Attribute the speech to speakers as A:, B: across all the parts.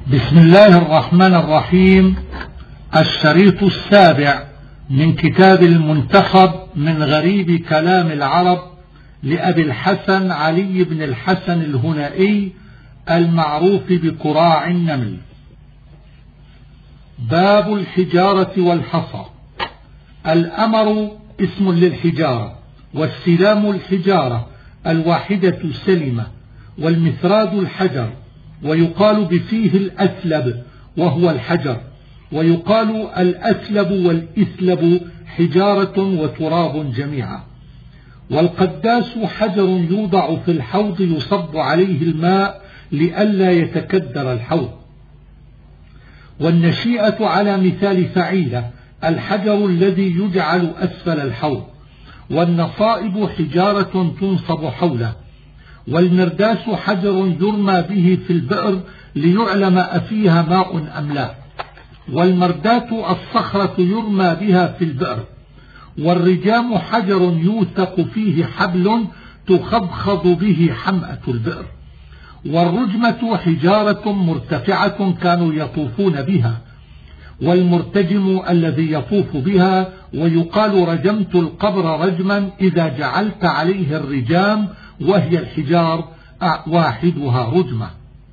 A: بسم الله الرحمن الرحيم. الشريط السابع من كتاب المنتخب من غريب كلام العرب لأبي الحسن علي بن الحسن الهنائي المعروف بكراع النمل. باب الحجارة والحصى. الأمر اسم للحجارة، والسلام الحجارة الواحدة سلمة، والمثراد الحجر، ويقال بفيه الأسلب وهو الحجر، ويقال الأسلب والإسلب حجارة وتراب جميعا. والقداس حجر يوضع في الحوض يصب عليه الماء لئلا يتكدر الحوض. والنشيئة على مثال فعيلة الحجر الذي يجعل أسفل الحوض. والنصائب حجارة تنصب حوله. والمرداس حجر يرمى به في البئر ليعلم أفيها ماء أم لا. والمردات الصخرة يرمى بها في البئر. والرجام حجر يوثق فيه حبل تخضخض به حمأة البئر. والرجمة حجارة مرتفعة كانوا يطوفون بها. والمرتجم الذي يطوف بها. ويقال رجمت القبر رجما إذا جعلت عليه الرجام، وهي الحجار واحدها رجمة.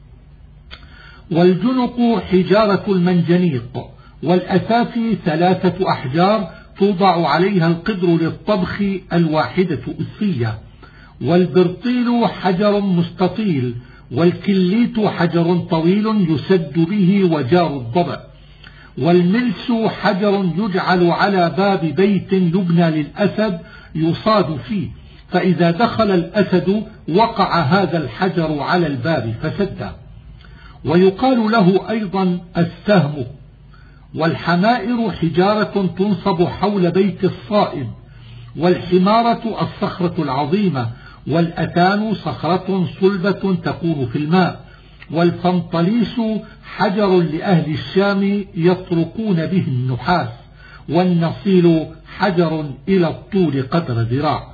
A: والجنق حجارة المنجنيق. والأسافي 3 أحجار توضع عليها القدر للطبخ الواحدة أسفية. والبرطيل حجر مستطيل. والكليت حجر طويل يسد به وجار الضبع. والملس حجر يجعل على باب بيت يبنى للأسد يصاد فيه، فإذا دخل الأسد وقع هذا الحجر على الباب فسده. ويقال له أيضا السهم. والحمائر حجارة تنصب حول بيت الصائد. والحمارة الصخرة العظيمة. والأتان صخرة صلبة تكون في الماء. والفنطليس حجر لأهل الشام يطرقون به النحاس. والنصيل حجر إلى الطول قدر ذراع.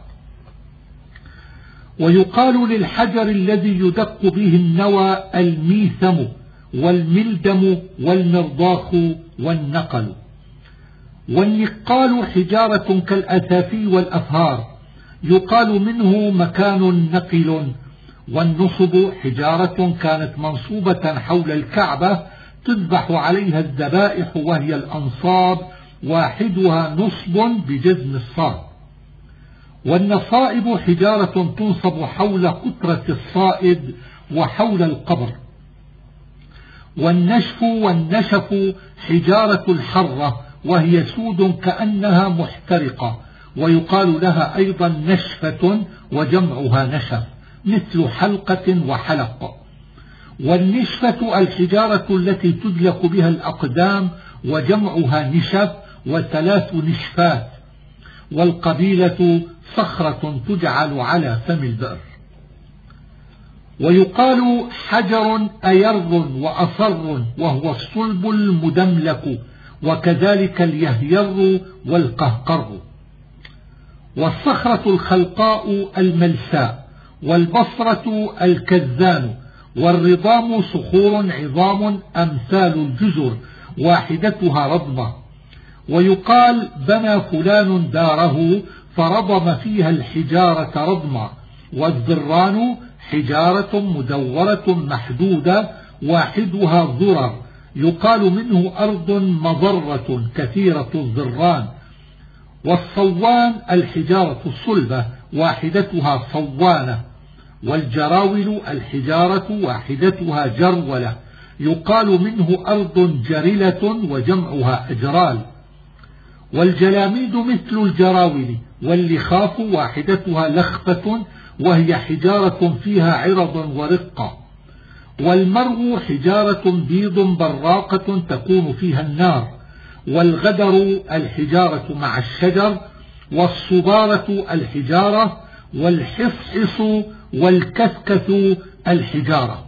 A: ويقال للحجر الذي يدق به النوى الميثم والملدم والمرضاخ والنقل. والنقال حجارة كالأثافي والأفهار، يقال منه مكان نقل. والنصب حجارة كانت منصوبة حول الكعبة تذبح عليها الذبائح، وهي الأنصاب واحدها نصب بجزم الصاد. والنصائب حجارة تنصب حول قطرة الصائد وحول القبر. والنشف والنشف حجارة الحرة، وهي سود كأنها محترقة، ويقال لها أيضا نشفة وجمعها نشف، مثل حلقة وحلق. والنشفة الحجارة التي تدلك بها الأقدام، وجمعها نشف، و3 نشفات. والقبيلة صخرة تجعل على فم البئر. ويقال حجر أير وأصر، وهو الصلب المدملك، وكذلك اليهير والقهقر. والصخرة الخلقاء الملساء. والبصرة الكذان. والرضام صخور عظام أمثال الجزر واحدتها رضمة. ويقال بنى فلان داره فرضم فيها الحجارة رضما. والذران حجارة مدورة محدودة واحدها ذرر، يقال منه أرض مضرة كثيرة الذران. والصوان الحجارة الصلبة واحدتها صوانة. والجراول الحجارة واحدتها جرولة، يقال منه أرض جرلة وجمعها أجرال. والجلاميد مثل الجراول. واللخاف واحدتها لخفة، وهي حجارة فيها عرض ورقة. والمرو حجارة بيض براقة تكون فيها النار. والغدر الحجارة مع الشجر. والصبارة الحجارة. والحصحص والكثكث الحجارة.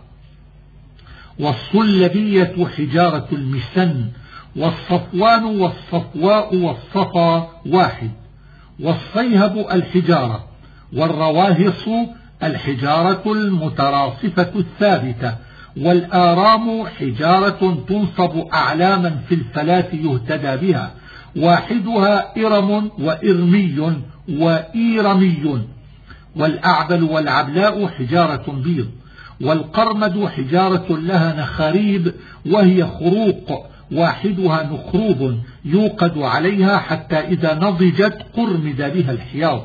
A: والصلبية حجارة المسن. والصفوان والصفواء والصفا واحد. والصيهب الحجارة. والرواهص الحجارة المتراصفة الثابتة. والآرام حجارة تنصب أعلاما في الفلاة يهتدى بها، واحدها إرم وإرمي وإيرمي. والأعبل والعبلاء حجارة بيض. والقرمد حجارة لها نخاريب وهي خروق، واحدها نخروب يوقد عليها حتى إذا نضجت قرمد بها الحياض.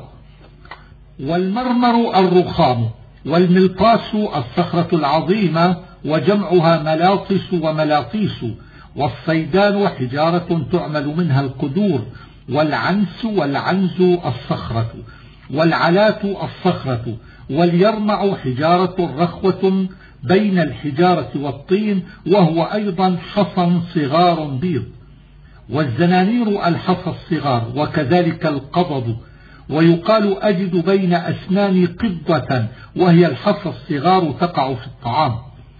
A: والمرمر الرخام. والملقاس الصخرة العظيمة وجمعها ملاطس وملاطيس. والصيدان حجارة تعمل منها القدور. والعنز الصخرة. والعلات الصخرة. واليرمع حجارة رخوة بين الحجارة والطين، وهو أيضا حصن صغار بيض. والزنانير الحصى الصغار، وكذلك القضب. ويقال أجد بين أسناني قضة، وهي الحصى الصغار تقع في الطعام.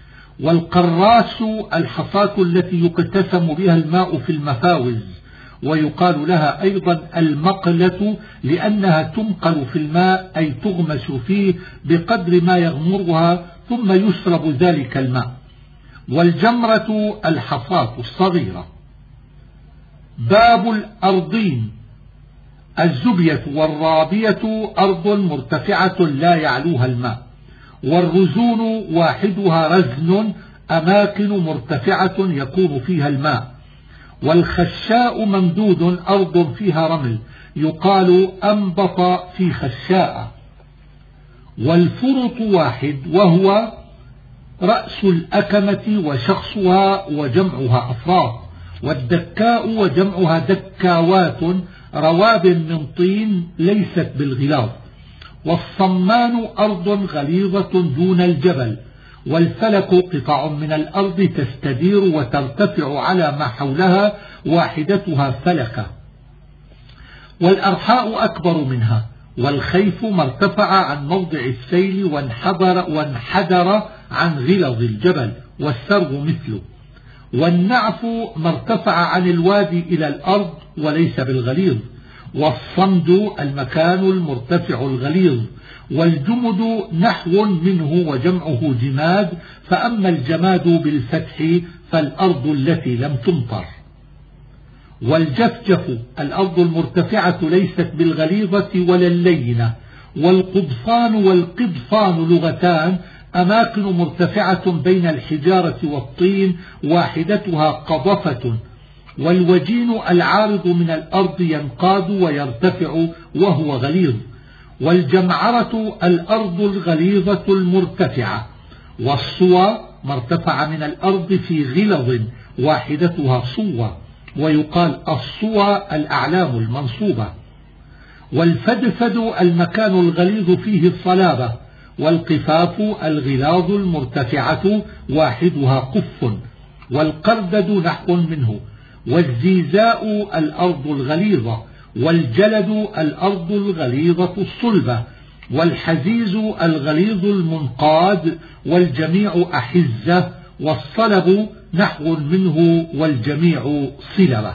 A: والقراس الحصاة التي يقتسم بها الماء في المفاوز، ويقال لها أيضا المقلة لأنها تنقل في الماء، أي تغمس فيه بقدر ما يغمرها ثم يشرب ذلك الماء. والجمرة الحصاة الصغيرة. باب الأرضين. الزبية والرابية أرض مرتفعة لا يعلوها الماء. والرزون واحدها رزن، أماكن مرتفعة يكون فيها الماء. والخشاء ممدود، أرض فيها رمل، يقال أنبط في خشاء. والفرط واحد، وهو رأس الأكمة وشخصها وجمعها أفراط. والدكاء وجمعها دكاوات، رواب من طين ليست بالغلاظ. والصمان أرض غليظة دون الجبل. والفلك قطع من الأرض تستدير وترتفع على ما حولها، واحدتها فلكة. والأرحاء أكبر منها. والخيف ما ارتفع عن موضع السيل وانحدر عن غلظ الجبل، والسرغ مثله. والنعف ما ارتفع عن الوادي إلى الأرض وليس بالغليظ. والصمد المكان المرتفع الغليظ. والجمد نحو منه وجمعه جماد، فأما الجماد بالفتح فالأرض التي لم تمطر. والجفجف الأرض المرتفعة ليست بالغليظة ولا اللينة. والقضفان والقضفان لغتان، أماكن مرتفعة بين الحجارة والطين، واحدتها قضفة. والوجين العارض من الأرض ينقاد ويرتفع وهو غليظ. والجمعرة الأرض الغليظة المرتفعة. والصوى ما ارتفع من الأرض في غلظ، واحدتها صوى، ويقال الصوى الأعلام المنصوبة. والفدفد المكان الغليظ فيه الصلابة. والقفاف الغلاظ المرتفعة، واحدها قف. والقردد نحو منه. والزيزاء الأرض الغليظة. والجلد الأرض الغليظة الصلبة. والحزيز الغليظ المنقاد، والجميع أحزة. والصلب نحو منه، والجميع صلبة.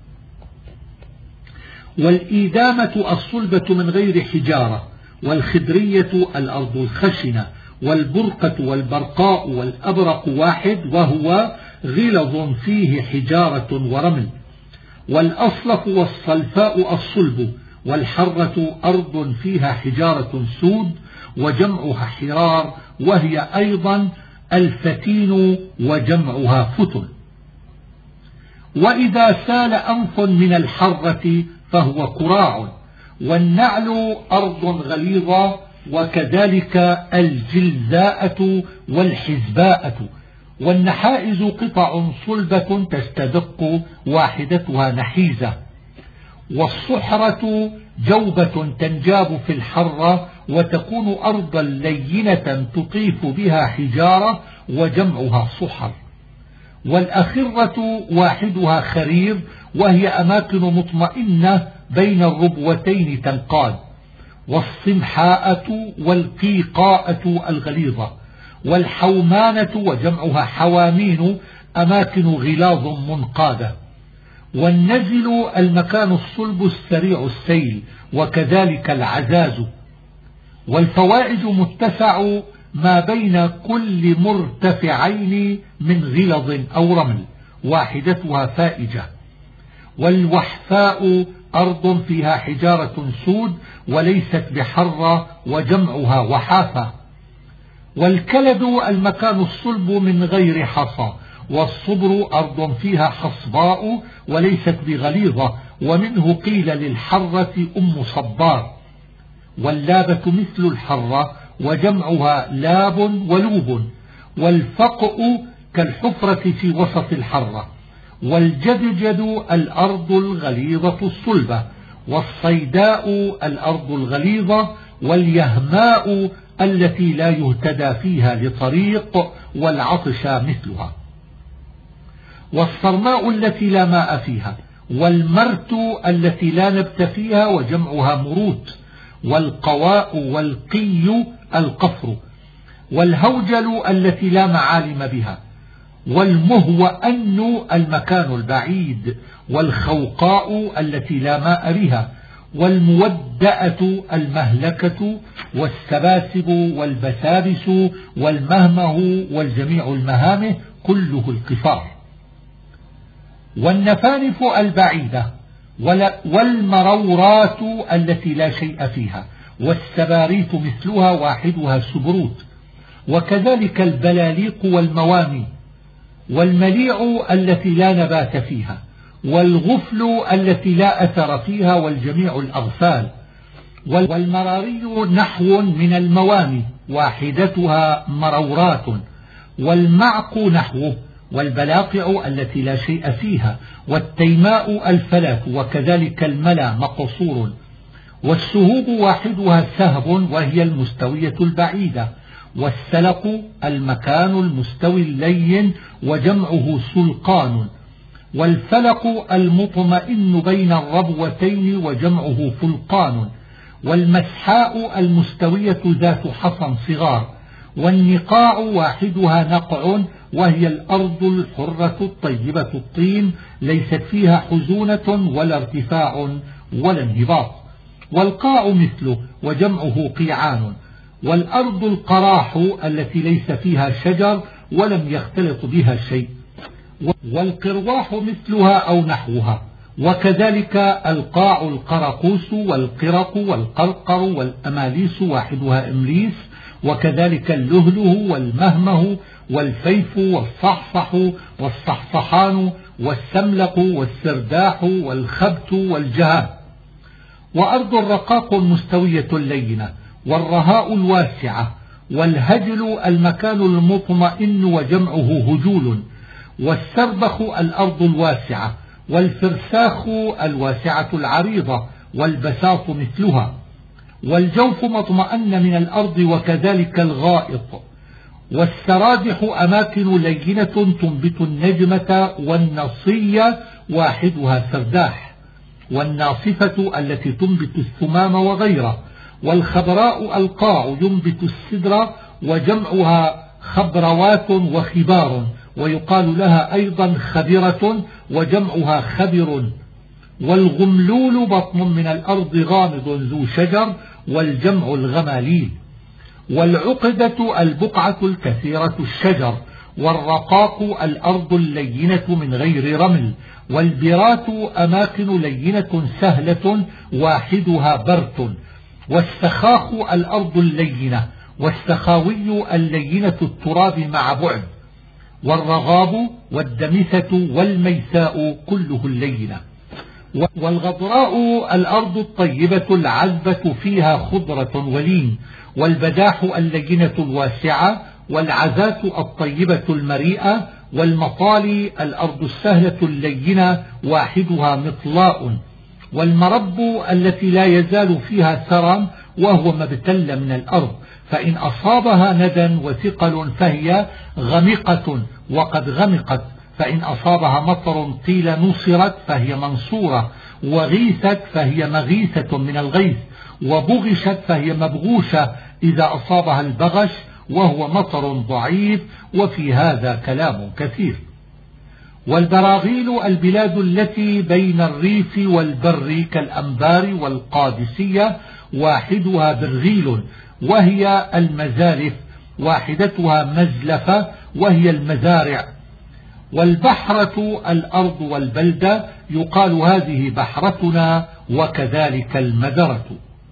A: والإيدامة الصلبة من غير حجارة. والخدرية الأرض الخشنة. والبرقة والبرقاء والأبرق واحد، وهو غلظ فيه حجارة ورمل. والأصلف والصلفاء الصلب. والحرة أرض فيها حجارة سود، وجمعها حرار، وهي أيضا الفتين وجمعها فتن. وإذا سال أنف من الحرة فهو كراع. والنعل أرض غليظة، وكذلك الجلزاءة والحزباءة. والنحائز قطع صلبة تستدق، واحدتها نحيزة. والصحرة جوبة تنجاب في الحرة، وتكون أرضا لينة تطيف بها حجارة، وجمعها صحر. والأخرة واحدها خرير، وهي أماكن مطمئنة بين الربوتين تنقاد. والصمحاءة والقيقاءة الغليظة. والحومانة وجمعها حوامين، أماكن غلاظ منقادة. والنزل المكان الصلب السريع السيل، وكذلك العزاز. والفوائد متسع ما بين كل مرتفعين من غلظ أو رمل، واحدتها فائجة. والوحفاء أرض فيها حجارة سود وليست بحرة، وجمعها وحافة. والكلد المكان الصلب من غير حصى. والصبر أرض فيها حصباء وليست بغليظة، ومنه قيل للحرة أم صبار. واللابة مثل الحرة، وجمعها لاب ولوب. والفقء كالحفرة في وسط الحرة. والجدجد الأرض الغليظة الصلبة. والصيداء الأرض الغليظة. واليهماء التي لا يهتدى فيها لطريق. والعطش مثلها. والصرماء التي لا ماء فيها. والمرت التي لا نبت فيها، وجمعها مروت. والقواء والقي القفر. والهوجل التي لا معالم بها. والمهوأن المكان البعيد. والخوقاء التي لا ماء بها. والمودأة المهلكة. والسباسب والبسابس والمهمه والجميع المهامه كله القفار. والنفانف البعيدة. والمرورات التي لا شيء فيها. والسباريت مثلها، واحدها سبروت. وكذلك البلاليق والموامي. والمليع التي لا نبات فيها. والغفل التي لا أثر فيها، والجميع الأغفال. والمراري نحو من الموامي، واحدتها مرورات. والمعق نحوه. والبلاقع التي لا شيء فيها. والتيماء الفلات، وكذلك الملا مقصور. والسهوب واحدها سهب، وهي المستوية البعيدة. والسلق المكان المستوي اللين، وجمعه سلقان. والفلق المطمئن بين الربوتين، وجمعه فلقان. والمسحاء المستوية ذات حصن صغار. والنقاع واحدها نقع، وهي الأرض الحرة الطيبة الطين، ليست فيها حزونة ولا ارتفاع ولا انهباط. والقاع مثله، وجمعه قيعان. والأرض القراح التي ليس فيها شجر ولم يختلط بها شيء. والقرواح مثلها أو نحوها. وكذلك القاع القرقوس والقرق والقرقر والأماليس، واحدها إمليس. وكذلك اللهله والمهمه والفيف والصحصح والصحصحان والسملق والسرداح والخبت والجهاب. وأرض الرقاق المستوية اللينة. والرهاء الواسعة. والهجل المكان المطمئن، وجمعه هجول. والسربخ الأرض الواسعة. والفرساخ الواسعة العريضة. والبساط مثلها. والجوف مطمئن من الأرض، وكذلك الغائط. والسرادح أماكن لينة تنبت النجمة والنصية، واحدها سرداح. والناصفة التي تنبت الثمام وغيره. والخضراء القاع ينبت السدر، وجمعها خبروات وخبار. ويقال لها أيضا خبرة، وجمعها خبر. والغملول بطن من الأرض غامض ذو شجر، والجمع الغماليل. والعقدة البقعة الكثيرة الشجر. والرقاق الأرض اللينة من غير رمل. والبرات أماكن لينة سهلة، واحدها برت. والسخاخ الأرض اللينة. والسخاوي اللينة التراب مع بعد. والرغاب والدمثة والميساء كله اللينة. والغضراء الأرض الطيبة العذبة فيها خضرة ولين. والبداح اللينة الواسعة. والعزاة الطيبة المريئة. والمطالي الأرض السهلة اللينة، واحدها مطلاء. والمرب التي لا يزال فيها ثرى، وهو ما ابتل من الأرض، فإن أصابها ندى وثقل فهي غمقة وقد غمقت. فإن أصابها مطر قيل نصرت فهي منصورة. وغيثت فهي مغيثة من الغيث. وبغشت فهي مبغوشة إذا أصابها البغش، وهو مطر ضعيف. وفي هذا كلام كثير. والبراغيل البلاد التي بين الريف والبر، كالأنبار والقادسية، واحدها برغيل، وهي المزارف. واحدتها مزلفة وهي المزارع. والبحرة الأرض والبلدة، يقال هذه بحرتنا وكذلك المدرة.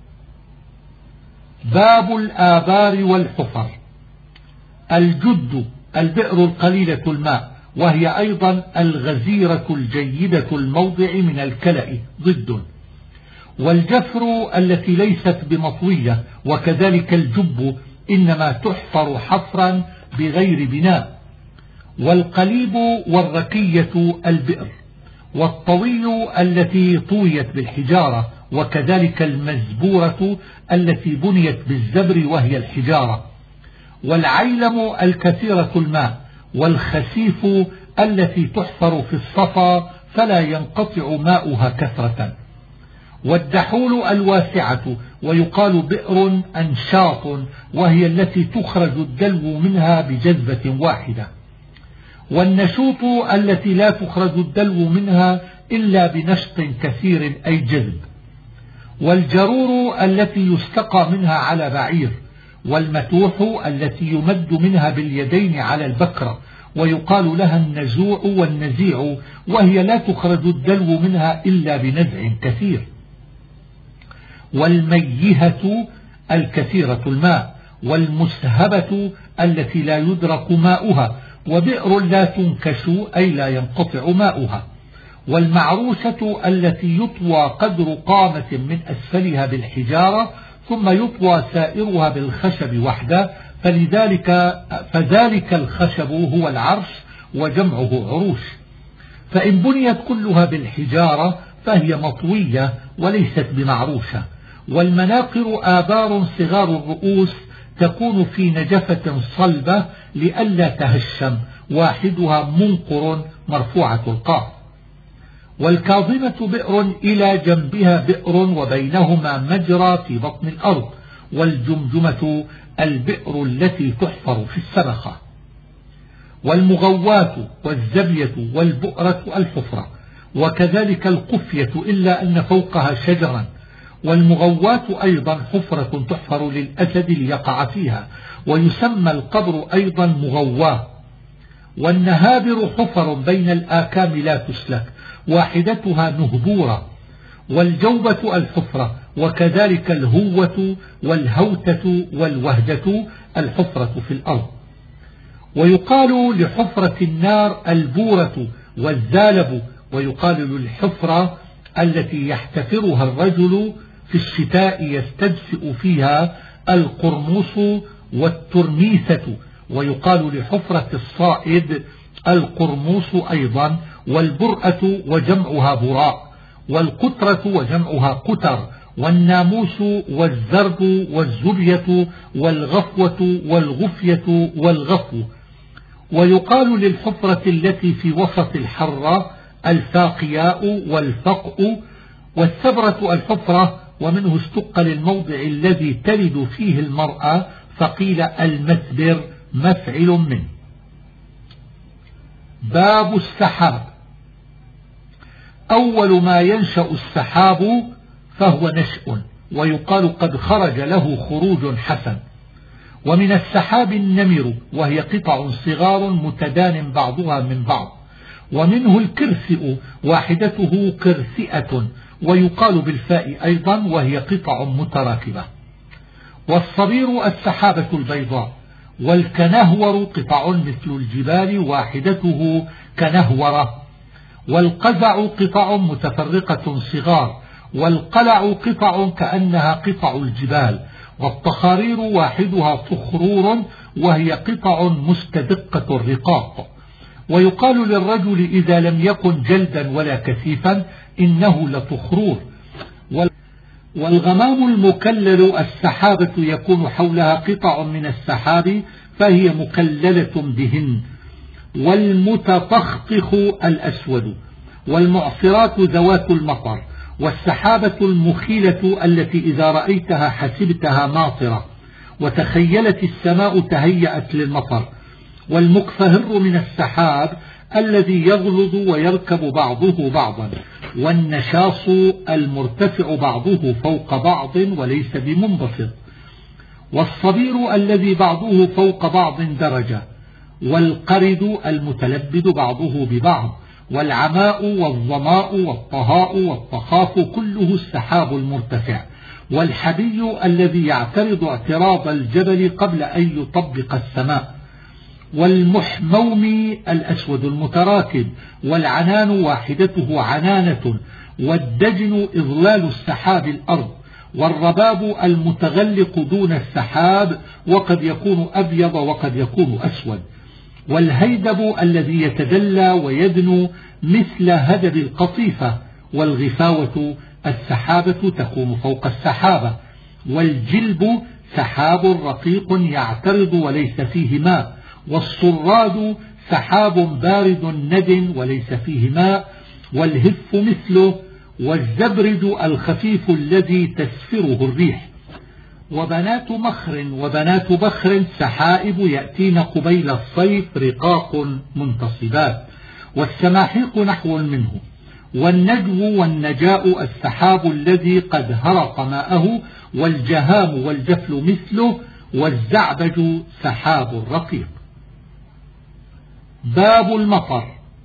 A: باب الآبار والحفر. الجد البئر القليلة الماء، وهي أيضا الغزيرة الجيدة الموضع من الكلأ ضد. والجفر التي ليست بمطوية، وكذلك الجب إنما تحفر حفرا بغير بناء. والقليب والركية البئر. والطوي التي طويت بالحجارة، وكذلك المزبورة التي بنيت بالزبر وهي الحجارة. والعيلم الكثيرة الماء. والخسيف التي تحفر في الصفا فلا ينقطع ماؤها كثرة. والدحول الواسعة، ويقال بئر أنشاط، وهي التي تخرج الدلو منها بجذبة واحدة. والنشوط التي لا تخرج الدلو منها إلا بنشط كثير أي جذب. والجرور التي يستقى منها على بعير. والمتوح التي يمد منها باليدين على البكرة، ويقال لها النزوع والنزيع، وهي لا تخرج الدلو منها إلا بنزع كثير. والميهة الكثيرة الماء. والمسهبة التي لا يدرك ماؤها، وبئر لا تنكش أي لا ينقطع ماؤها. والمعروسة التي يطوى قدر قامة من أسفلها بالحجارة، ثم يطوى سائرها بالخشب وحده، فذلك الخشب هو العرش وجمعه عروش. فإن بنيت كلها بالحجارة فهي مطوية وليست بمعروشة. والمناقر آبار صغار الرؤوس، تكون في نجفة صلبة لئلا تهشم، واحدها منقر مرفوعة القاف. والكاظمة بئر إلى جنبها بئر وبينهما مجرى في بطن الأرض. والجمجمة البئر التي تحفر في السبخة. والمغوات والزبية والبؤرة الحفرة، وكذلك القفية إلا أن فوقها شجرا. والمغوات أيضا حفرة تحفر للأسد ليقع فيها، ويسمى القبر أيضا مغواه. والنهابر حفر بين الآكام لا تسلك، واحدتها نهبورة. والجوبة الحفرة، وكذلك الهوة والهوتة والوهدة الحفرة في الأرض. ويقال لحفرة النار البورة والزالب. ويقال للحفرة التي يحتفرها الرجل في الشتاء يستدفئ فيها القرموس والترميثة. ويقال لحفرة الصائد القرموس أيضا. والبرأة وجمعها براء. والقطرة وجمعها قتر. والناموس والزرب والزبية والغفوة والغفية والغفو. ويقال للحفرة التي في وسط الحرة الفاقياء والفقء. والثبرة الحفرة، ومنه استق للموضع الذي تلد فيه المرأة، فقيل المثبر مفعل منه. باب السحاب. أول ما ينشأ السحاب فهو نشأ، ويقال قد خرج له خروج حسن. ومن السحاب النمر، وهي قطع صغار متدان بعضها من بعض. ومنه الكرسئ، واحدته كرسئة، ويقال بالفاء أيضا، وهي قطع متراكبة. والصبير السحابة البيضاء. والكنهور قطع مثل الجبال، واحدته كنهورة. والقزع قطع متفرقة صغار. والقلع قطع كأنها قطع الجبال. والطخارير واحدها طخرور، وهي قطع مستدقة الرقاق. ويقال للرجل إذا لم يكن جلدا ولا كثيفا إنه لطخرور. والغمام المكلل السحابة يكون حولها قطع من السحاب فهي مكللة بهن. والمتطخطخ الأسود. والمعصرات ذوات المطر. والسحابة المخيلة التي إذا رأيتها حسبتها ماطرة، وتخيلت السماء تهيأت للمطر. والمكفهر من السحاب الذي يغلظ ويركب بعضه بعضا. والنشاص المرتفع بعضه فوق بعض وليس بمنبسط. والصبير الذي بعضه فوق بعض درجة، والقرد المتلبد بعضه ببعض، والعماء والظماء والطهاء والطخاف كله السحاب المرتفع، والحبي الذي يعترض اعتراض الجبل قبل أن يطبق السماء، والمحموم الأسود المتراكب، والعنان واحدته عنانة، والدجن إظلال السحاب الأرض، والرباب المتغلق دون السحاب وقد يكون أبيض وقد يكون أسود، والهيدب الذي يتدلى ويدنو مثل هدب القطيفة، والغفاوة السحابة تكون فوق السحابة، والجلب سحاب رقيق يعترض وليس فيه ماء، والصراد سحاب بارد ند وليس فيه ماء، والهف مثله، والزبرد الخفيف الذي تسفره الريح، وبنات مخر وبنات بخر سحائب يأتين قبيل الصيف رقاق منتصبات، والسماحيق نحو منه، والنجو والنجاء السحاب الذي قد هرق ماءه، والجهام والجفل مثله، والزعبج سحاب رقيق. باب المطر.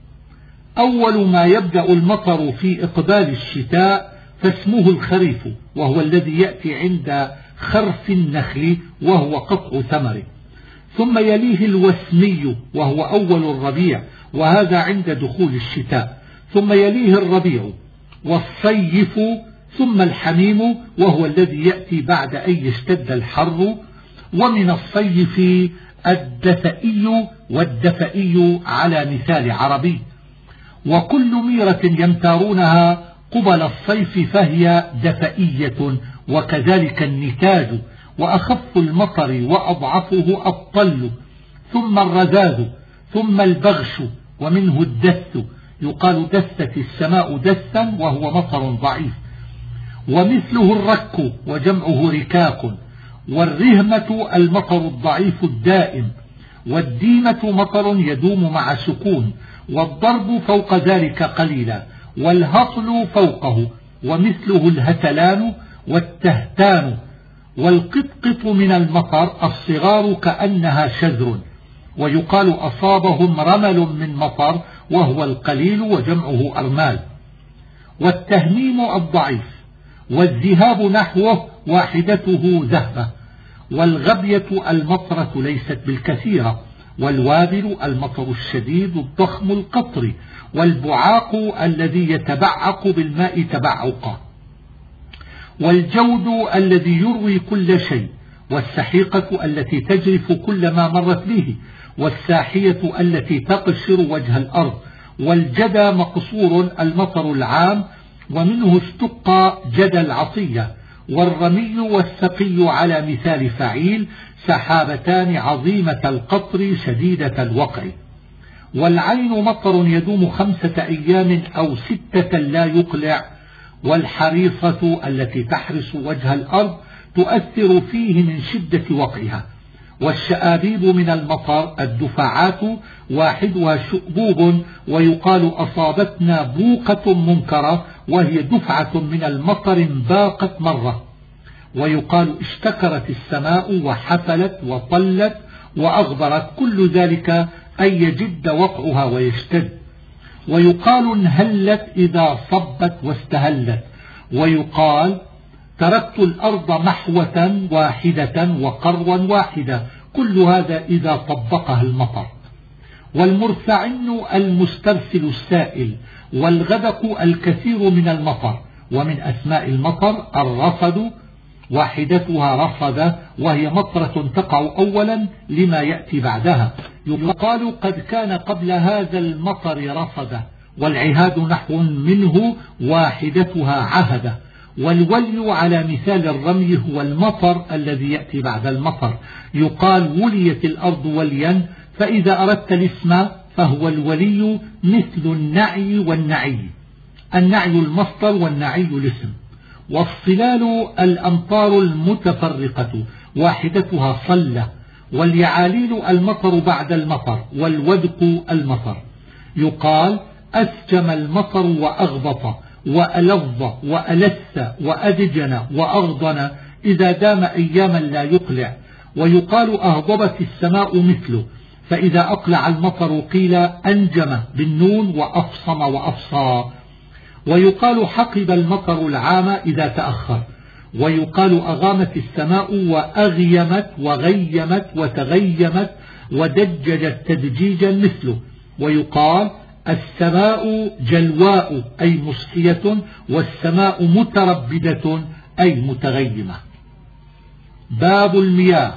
A: أول ما يبدأ المطر في إقبال الشتاء فاسمه الخريف، وهو الذي يأتي عند خرف النخل وهو قطع ثمره، ثم يليه الوسمي وهو أول الربيع وهذا عند دخول الشتاء، ثم يليه الربيع والصيف، ثم الحميم وهو الذي يأتي بعد أن يشتد الحر، ومن الصيف الدفئي والدفئي على مثال عربي، وكل ميرة يمتارونها قبل الصيف فهي دفئية، وكذلك النتاج، وأخف المطر وأضعفه الطل، ثم الرذاذ، ثم البغش، ومنه الدث، يقال دثت السماء دثا وهو مطر ضعيف، ومثله الرك وجمعه ركاك، والرهمة المطر الضعيف الدائم، والديمة مطر يدوم مع سكون، والضرب فوق ذلك قليلا، والهطل فوقه، ومثله الهتلان والتهتان، والقطقط من المطر الصغار كأنها شذر، ويقال أصابهم رمل من مطر وهو القليل وجمعه أرمال، والتهميم الضعيف، والذهاب نحوه واحدته ذهبة، والغبية المطرة ليست بالكثيرة، والوابل المطر الشديد الضخم القطر، والبعاق الذي يتبعق بالماء تبعقا، والجود الذي يروي كل شيء، والسحيقة التي تجرف كل ما مرت به، والساحية التي تقشر وجه الأرض، والجدى مقصور المطر العام، ومنه استقى جدى العطية، والرمي والسقي على مثال فعيل، سحابتان عظيمة القطر شديدة الوقع، والعين مطر يدوم 5 أيام أو 6 لا يقلع، والحريصة التي تحرس وجه الأرض تؤثر فيه من شدة وقعها، والشآبيب من المطر الدفعات واحدها شؤبوب، ويقال أصابتنا بوقة منكرة وهي دفعة من المطر باقت مرة، ويقال اشتكرت السماء وحفلت وطلت وأغبرت، كل ذلك أن يجد وقعها ويشتد، ويقال انهلت إذا صبت واستهلت، ويقال تركت الأرض محوة واحدة وقروا واحدة، كل هذا إذا طبقها المطر. والمرسعن المسترسل السائل، والغدق الكثير من المطر، ومن أسماء المطر الرصد واحدتها رصد، وهي مطرة تقع أولا لما يأتي بعدها، يقال قد كان قبل هذا المطر رصد، والعهاد نحو منه واحدتها عهد، والولي على مثال الرمي هو المطر الذي يأتي بعد المطر، يقال وليت الأرض وليا، فإذا أردت الاسم فهو الولي مثل النعي والنعي، النعي المصدر والنعي الاسم. والصلال الأمطار المتفرقة واحدتها صلة، واليعاليل المطر بعد المطر، والودق المطر، يقال أسجم المطر وأغبط وألظ وألث وأدجن وأغضن، إذا دام أياما لا يقلع. ويقال أهضبت السماء مثله، فإذا أقلع المطر قيل أنجم بالنون وأفصم وأفصى. ويقال حقب المطر العام إذا تأخر. ويقال أغامت السماء وأغيمت وغيمت وتغيمت ودججت تدجيجا مثله. ويقال السماء جلواء أي مصحية، والسماء متربدة أي متغيمة. باب المياه.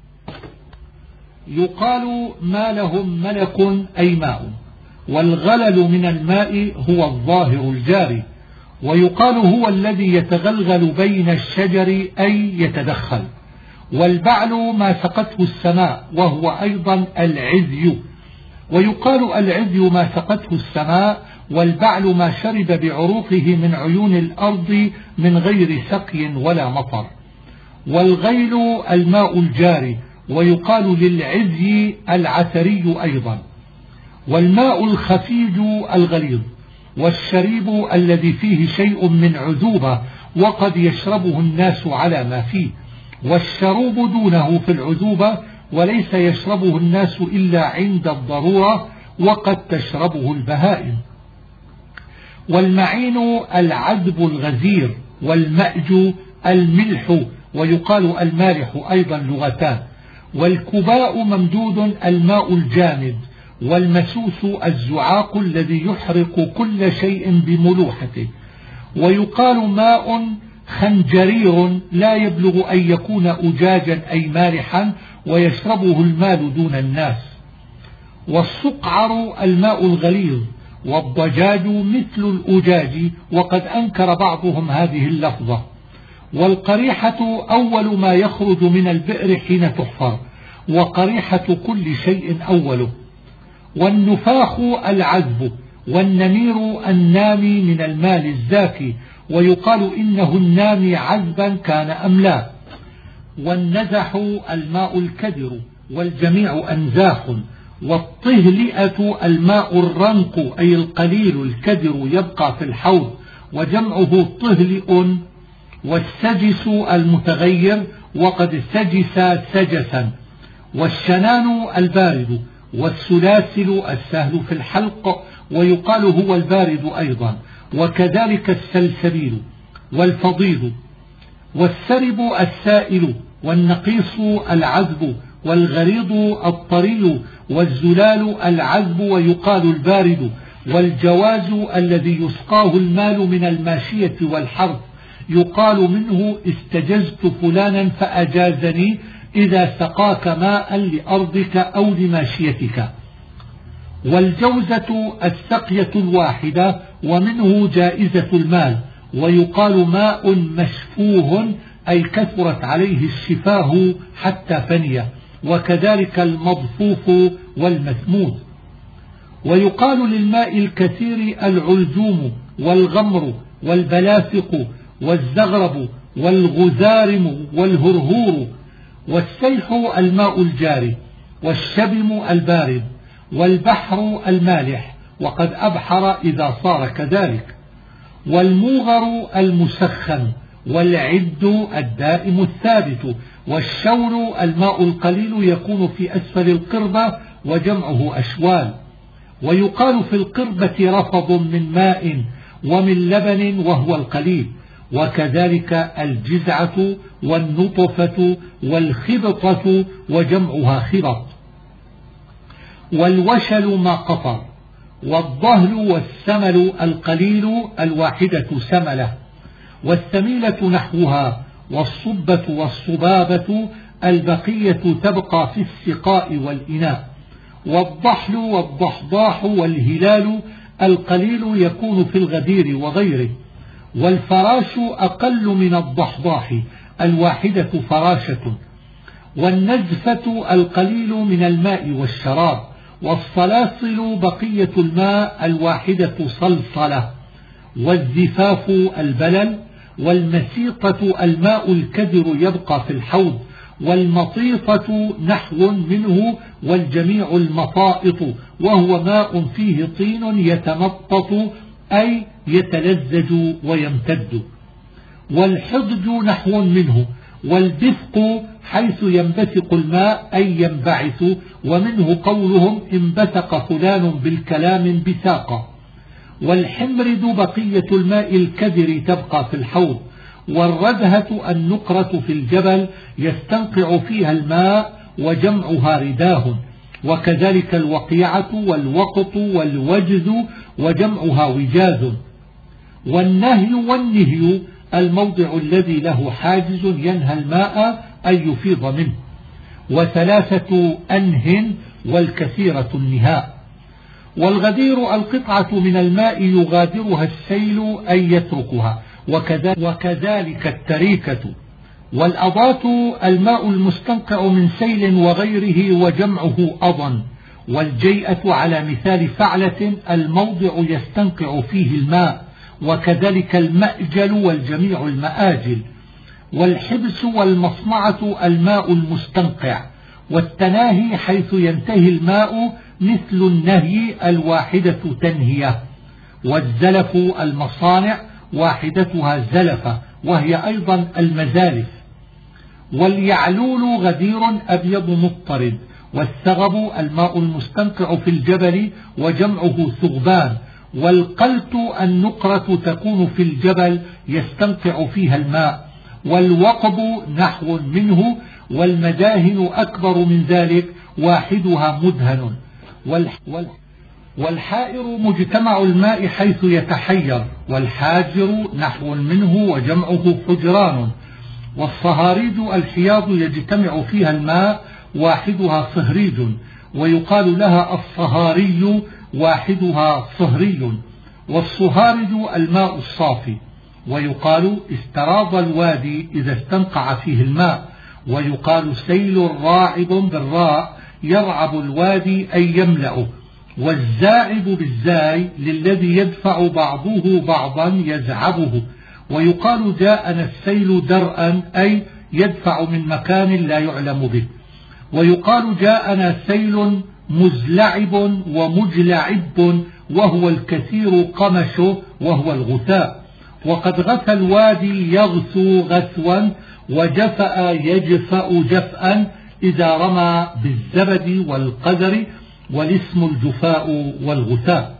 A: يقال ما لهم ملك أي ماء، والغلل من الماء هو الظاهر الجاري. ويقال هو الذي يتغلغل بين الشجر أي يتدخل. والبعل ما سقته السماء وهو أيضا العذي. ويقال العذي ما سقته السماء، والبعل ما شرب بعروقه من عيون الأرض من غير سقي ولا مطر. والغيل الماء الجاري. ويقال للعذي العثري أيضا. والماء الخفيج الغليظ. والشريب الذي فيه شيء من عذوبة وقد يشربه الناس على ما فيه. والشروب دونه في العذوبة، وليس يشربه الناس إلا عند الضرورة وقد تشربه البهائم. والمعين العذب الغزير. والمأج الملح. ويقال المالح أيضا لغتان. والكباء ممدود الماء الجامد. والمسوس الزعاق الذي يحرق كل شيء بملوحته. ويقال ماء خنجرير لا يبلغ أن يكون أجاجا أي مالحا، ويشربه المال دون الناس. والسقعر الماء الغليظ. والضجاج مثل الأجاج، وقد أنكر بعضهم هذه اللفظة. والقريحة أول ما يخرج من البئر حين تحفر، وقريحة كل شيء أوله. والنفاخ العذب. والنمير النامي من المال الزاكي. ويقال إنه النامي عذبا كان أم لا. والنزح الماء الكدر. والجميع أنزاخ. والطهلئة الماء الرنق أي القليل الكدر يبقى في الحوض، وجمعه طهلئ. والسجس المتغير، وقد سجس سجسا. والشنان البارد. والسلاسل السهل في الحلق، ويقال هو البارد أيضا. وكذلك السلسبيل. والفضيل. والسرب السائل. والنقيص العذب. والغريض الطري. والزلال العذب، ويقال البارد. والجواز الذي يسقاه المال من الماشية والحرث، يقال منه استجزت فلانا فأجازني، إذا سقاك ماء لأرضك أو لماشيتك. والجوزة السقية الواحدة، ومنه جائزة المال. ويقال ماء مشفوه أي كثرت عليه الشفاه حتى فني. وكذلك المضفوف والمثمود. ويقال للماء الكثير العلجوم. والغمر. والبلاثق. والزغرب. والغزارم. والهرهور. والسيح الماء الجاري. والشبم البارد. والبحر المالح، وقد أبحر إذا صار كذلك. والموغر المسخن. والعد الدائم الثابت. والشور الماء القليل يكون في أسفل القربة، وجمعه أشوال. ويقال في القربة رفض من ماء ومن لبن وهو القليل. وكذلك الجزعة والنطفة والخبطة، وجمعها خبط. والوشل ما قطر. والضهل والسمل القليل الواحدة سملة. والثميلة نحوها. والصبة والصبابة البقية تبقى في السقاء والإناء. والضحل والضحضاح والهلال القليل يكون في الغدير وغيره. والفراش أقل من الضحضاح الواحدة فراشة. والنزفة القليل من الماء والشراب. والصلاصل بقية الماء الواحدة صلصلة. والزفاف البلل. والمسيطة الماء الكدر يبقى في الحوض. والمطيطة نحو منه، والجميع المطائط، وهو ماء فيه طين يتمطط أي يتلزج ويمتد. والحضج نحو منه، والبثق حيث ينبثق الماء أي ينبعث، ومنه قولهم انبثق فلان بالكلام بثاقا. والحمرد بقية الماء الكدر تبقى في الحوض. والردهة النقرة في الجبل يستنقع فيها الماء وجمعها رداه، وكذلك الوقيعة والوقط والوجز وجمعها وجاز. والنهي الموضع الذي له حاجز ينهى الماء أي يفيض منه. وثلاثة أنه والكثيرة النهاء. والغدير القطعة من الماء يغادرها السيل أي يتركها، وكذلك التريكة. والأضات الماء المستنقع من سيل وغيره وجمعه أضا. والجيئة على مثال فعلة الموضع يستنقع فيه الماء، وكذلك المأجل والجميع المآجل. والحبس والمصنعة الماء المستنقع. والتناهي حيث ينتهي الماء مثل النهي الواحدة تنهية. والزلف المصانع واحدتها زلفة وهي أيضا المزالف. واليعلول غدير أبيض مضطرد. والثغب الماء المستنقع في الجبل وجمعه ثغبان. والقلت النقرة تكون في الجبل يستنقع فيها الماء. والوقب نحو منه. والمداهن أكبر من ذلك واحدها مدهن. والحائر مجتمع الماء حيث يتحير. والحاجر نحو منه وجمعه حجران. والصهاريج الحياض يجتمع فيها الماء واحدها صهريج، ويقال لها الصهاري واحدها صهري. والصهارج الماء الصافي، ويقال استراض الوادي إذا استنقع فيه الماء. ويقال سيل راعب بالراء يرعب الوادي أي يملأه. والزاعب بالزاي للذي يدفع بعضه بعضا يزعبه. ويقال جاءنا السيل درءا أي يدفع من مكان لا يعلم به. ويقال جاءنا سيل مزلعب ومجلعب وهو الكثير قمش وهو الغثاء. وقد غثى الوادي يغثو غثوا، وجفأ يجفأ جفأا إذا رمى بالزبد والقدر، والاسم الجفاء والغثاء.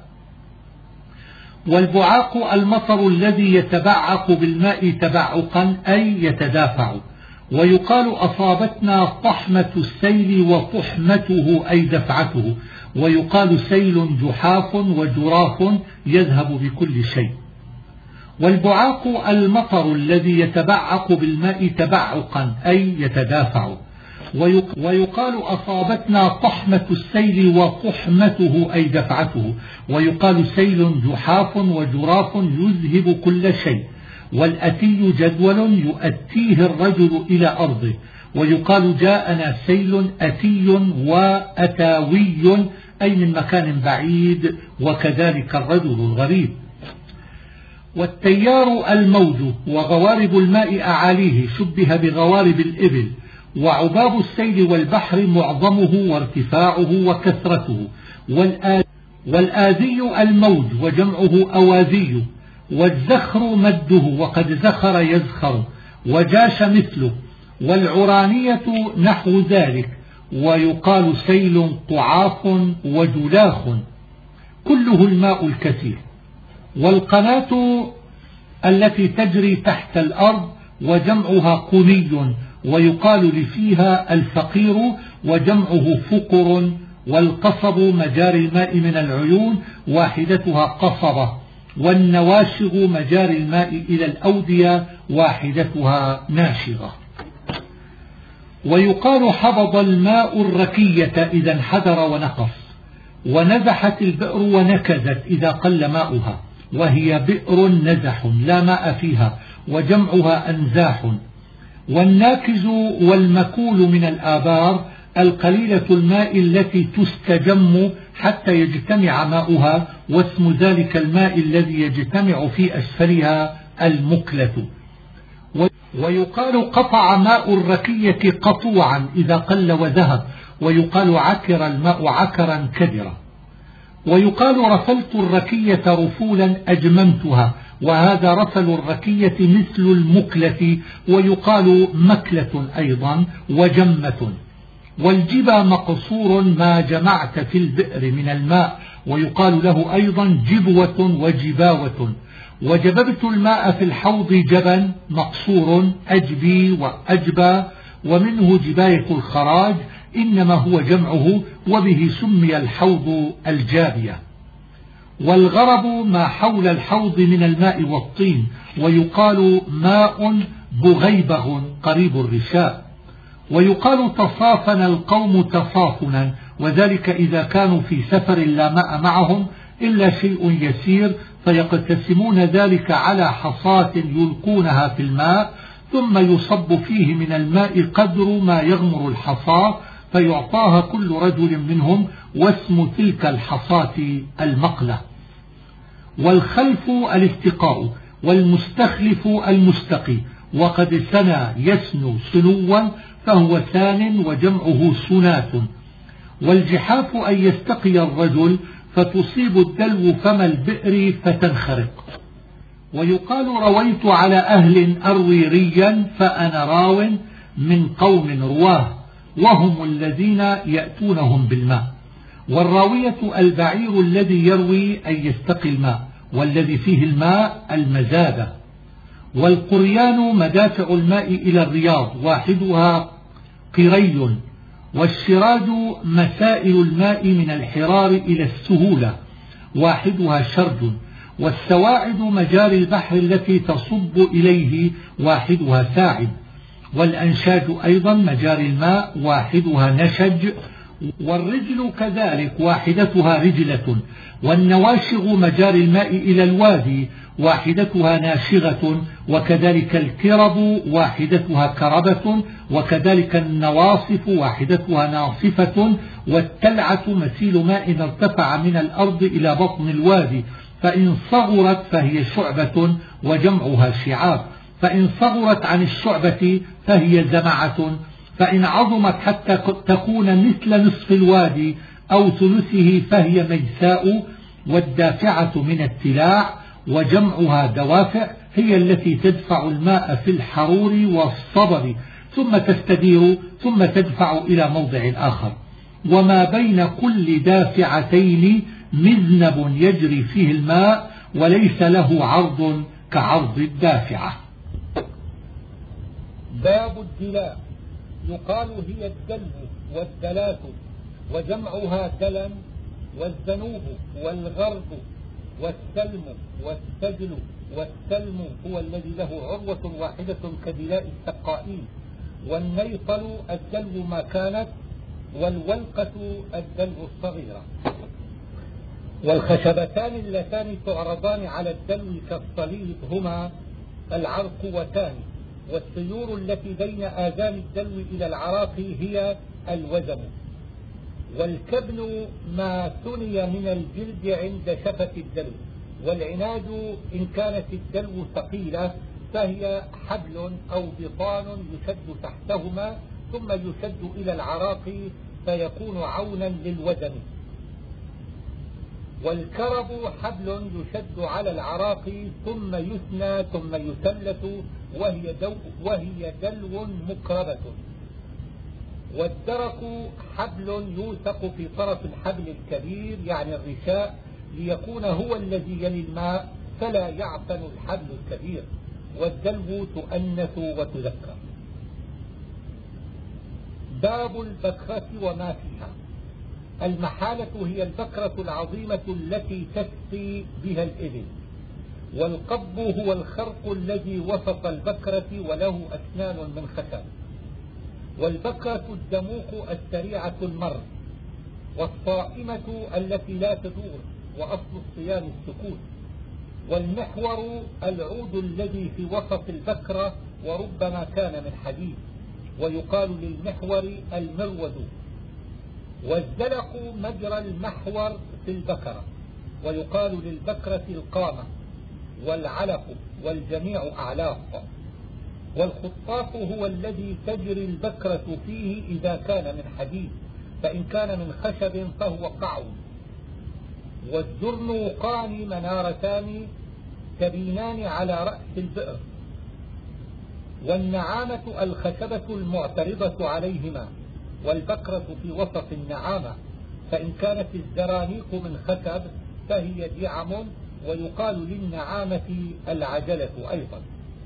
A: والبعاق المطر الذي يتبعق بالماء تبعقا أي يتدافع. ويقال أصابتنا طحمة السيل وطحمته أي دفعته. ويقال سيل جحاف وجراف يذهب بكل شيء. والبعاق المطر الذي يتبعق بالماء تبعقا أي يتدافع. ويقال أصابتنا طحمة السيل وطحمته أي دفعته. ويقال سيل جحاف وجراف يذهب كل شيء. والأتي جدول يؤتيه الرجل إلى أرضه. ويقال جاءنا سيل أتي وأتاوي أي من مكان بعيد، وكذلك الرجل الغريب. والتيار الموج، وغوارب الماء أعاليه شبه بغوارب الإبل. وعباب السيل والبحر معظمه وارتفاعه وكثرته. والآذي الموج وجمعه أواذي. والزخر مده وقد زخر يزخر. وجاش مثله. والعرانية نحو ذلك. ويقال سيل طعاف وجلاخ كله الماء الكثير. والقناة التي تجري تحت الأرض وجمعها قني، ويقال لفيها الفقير وجمعه فقر. والقصب مجاري الماء من العيون واحدتها قصبة. والنواشغ مجاري الماء إلى الأودية واحدتها ناشغة. ويقال حبض الماء الركية إذا انحدر ونقص. ونزحت البئر ونكزت إذا قل ماؤها، وهي بئر نزح لا ماء فيها، وجمعها أنزاح. والناكز والمكول من الآبار القليلة الماء التي تستجم حتى يجتمع ماؤها، واسم ذلك الماء الذي يجتمع في أسفلها المكلة. ويقال قطع ماء الركية قطوعا إذا قل وذهب. ويقال عكر الماء عكرا كدرا. ويقال رفلت الركية رفولا أجممتها. وهذا رسل الركية مثل المكلة، ويقال مكلة أيضا، وجمة. والجبا مقصور ما جمعت في البئر من الماء، ويقال له أيضا جبوة وجباوة. وجببت الماء في الحوض جبا مقصور أجبي وأجبى، ومنه جباية الخراج، إنما هو جمعه، وبه سمي الحوض الجابية. والغرب ما حول الحوض من الماء والطين، ويقال ماء بغيبغ قريب الرشاء. ويقال تصافن القوم تصافنا، وذلك إذا كانوا في سفر لا ماء معهم إلا شيء يسير، فيقتسمون ذلك على حصاة يلقونها في الماء، ثم يصب فيه من الماء قدر ما يغمر الحصاة، فيعطاها كل رجل منهم، واسم تلك الحصاة المقلة. والخلف الاستقاء، والمستخلف المستقي، وقد سنى يسنو سنوا فهو ثان، وجمعه سنات. والجحاف أن يستقي الرجل فتصيب الدلو فم البئر فتنخرق. ويقال رويت على أهل أروي ريا فأنا راو من قوم رواه، وهم الذين يأتونهم بالماء. والراوية البعير الذي يروي أن يستقي الماء، والذي فيه الماء المزادة. والقريان مدافع الماء إلى الرياض، واحدها قري. والشراج مسائل الماء من الحرار إلى السهولة، واحدها شرج. والسواعد مجاري البحر التي تصب إليه، واحدها ساعد. والأنشاج أيضا مجاري الماء، واحدها نشج. والرجل كذلك واحدتها رجلة. والنواشغ مجاري الماء إلى الوادي، واحدتها ناشغة. وكذلك الكرب واحدتها كربة. وكذلك النواصف واحدتها ناصفة. والتلعة مسيل ماء ارتفع من الأرض إلى بطن الوادي، فإن صغرت فهي شعبة، وجمعها شعاب. فإن صغرت عن الشعبة فهي زمعة. فإن عظمت حتى تكون مثل نصف الوادي أو ثلثه فهي مجساء. والدافعة من التلاع، وجمعها دوافع، هي التي تدفع الماء في الحرور والصبر، ثم تستدير، ثم تدفع إلى موضع آخر. وما بين كل دافعتين مذنب يجري فيه الماء، وليس له عرض كعرض الدافعة. باب الدلاء. يقال هي الدلو والدلات، وجمعها دلا. والذنوب والغرب والسلم والسجل. والسلم هو الذي له عروة واحدة كدلاء السقائين. والنيطل الدلو ما كانت. والولقة الدلو الصغيرة. والخشبتان اللتان تعرضان على الدلو كالصليب هما العرقوتان. والسيور التي بين آذان الدلو إلى العراق هي الوزن. والكبن ما ثني من الجلد عند شفة الدلو. والعناد إن كانت الدلو ثقيلة فهي حبل أو بطان يشد تحتهما، ثم يشد إلى العراق فيكون عونا للوزن. والكرب حبل يشد على العراق ثم يثنى ثم يثلث، وهي دلو مكربة. والدرك حبل يوثق في طرف الحبل الكبير يعني الرشاء، ليكون هو الذي يلي الماء فلا يعفن الحبل الكبير. والدلو تؤنث وتذكر. باب البكرة وما فيها. المحالة هي البكرة العظيمة التي تسقي بها الإبل. والقب هو الخرق الذي وسط البكرة وله أسنان من خشب. والبكرة الدموق السريعة المر. والصائمة التي لا تدور، وأصل الصيام السكوت. والمحور العود الذي في وسط البكرة، وربما كان من حديد، ويقال للمحور المرود. والزلق مجرى المحور في البكرة، ويقال للبكرة القامة. والعلق والجميع أعلاق. والخطاف هو الذي تجري البكرة فيه إذا كان من حديد، فإن كان من خشب فهو قعو. والزرنوقان منارتان تبينان على رأس البئر، والنعامة الخشبة المعترضة عليهما، والبكرة في وسط النعامة، فإن كانت الزرانيق من خشب فهي دعم، ويقال للنعامة العجلة أيضا.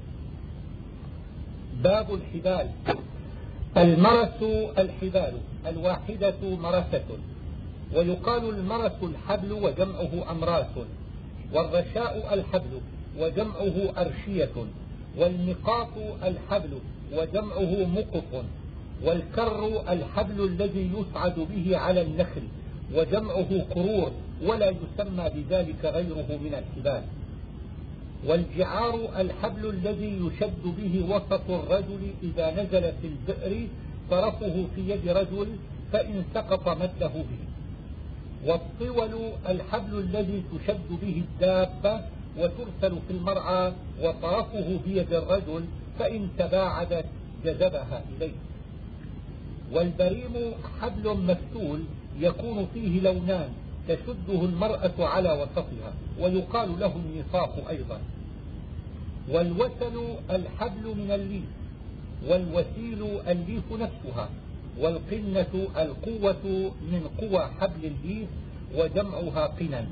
A: باب الحبال. المرس الحبال، الواحدة مرسة، ويقال المرس الحبل وجمعه أمراس، والرشاء الحبل وجمعه أرشية، والمقاط الحبل وجمعه مقط، والكر الحبل الذي يصعد به على النخل وجمعه قرور، ولا يسمى بذلك غيره من الحبال. والجعار الحبل الذي يشد به وسط الرجل إذا نزل في البئر طرفه في يد رجل، فإن سقط مده به. والطول الحبل الذي تشد به الدابة وترسل في المرعى، وطرفه بيد الرجل، فإن تباعدت جذبها إليه. والبريم حبل مفتول يكون فيه لونان تشده المرأة على وسطها، ويقال له النصاف أيضا. والوسل الحبل من الليف، والوسيل الليف نفسها، والقنة القوة من قوى حبل الليف وجمعها قنا.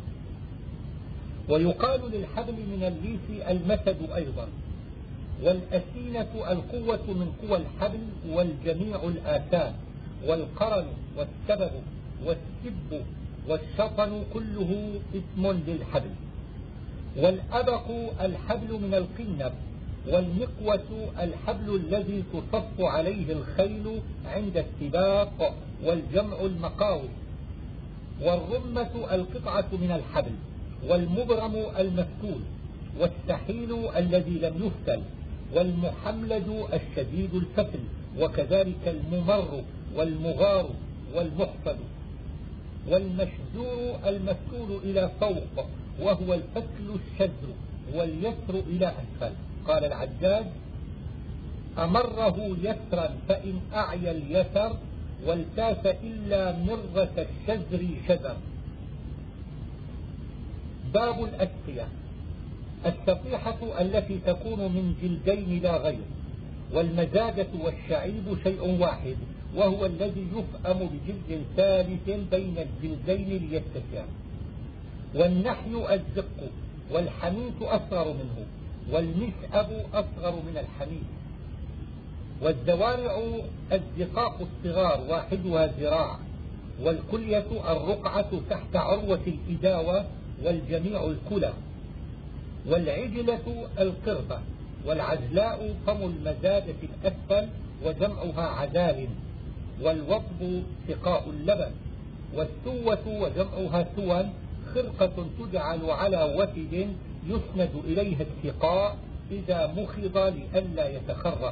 A: ويقال للحبل من الليف المسد أيضا. والأسينة القوة من قوى الحبل، والجميع الآتان، والقرن والسبب والسب والشطن كله اسم للحبل. والأبق الحبل من القنب، والمقوة الحبل الذي تصف عليه الخيل عند السباق، والجمع المقاوي. والرمة القطعة من الحبل، والمبرم المفتول، والسحيل الذي لم يفتل، والمحملج الشديد الفتل، وكذلك الممر والمغار والمحفل. والمشزور المفتول إلى فوق، وهو الفتل الشزر، واليسر إلى أسفل. قال العجاج: أمره يسرا فإن أعيا اليسر، والتاس إلا مرة الشزر شزر. باب الأسقية. السطيحة التي تكون من جلدين لا غير، والمزاجة والشعيب شيء واحد، وهو الذي يفأم بجلد ثالث بين الجلدين ليتسع. والنحي الزق، والحميت أصغر منه، والمسأب أصغر من الحميت. والزوارع الزقاق الصغار واحدها ذراع، والكلية الرقعة تحت عروة الإداوة، والجميع الكلى. والعجلة القربة، والعجلاء فم المزادة الأسفل وجمعها عدال. والوضب سقاء اللبن. والسوة وجمعها سوى، خرقة تجعل على وتد يسند إليها السقاء إذا مخض لئلا يتخرق.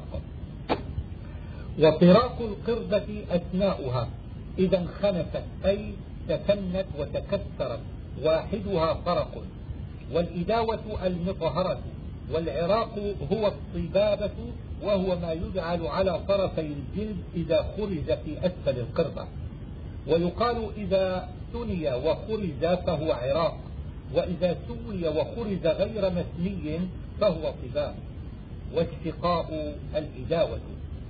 A: وطراق القربة أثناؤها إذا انخنست أي تكنت وتكسرت، واحدها طرق. والإداوة المطهرة. والعراق هو الصبابة، وهو ما يجعل على طرفي الجلد إذا خرز في أسفل القربة. ويقال إذا ثني وخرز فهو عراق، وإذا سوي وخرز غير مثني فهو صباب. والسقاء الإداوة.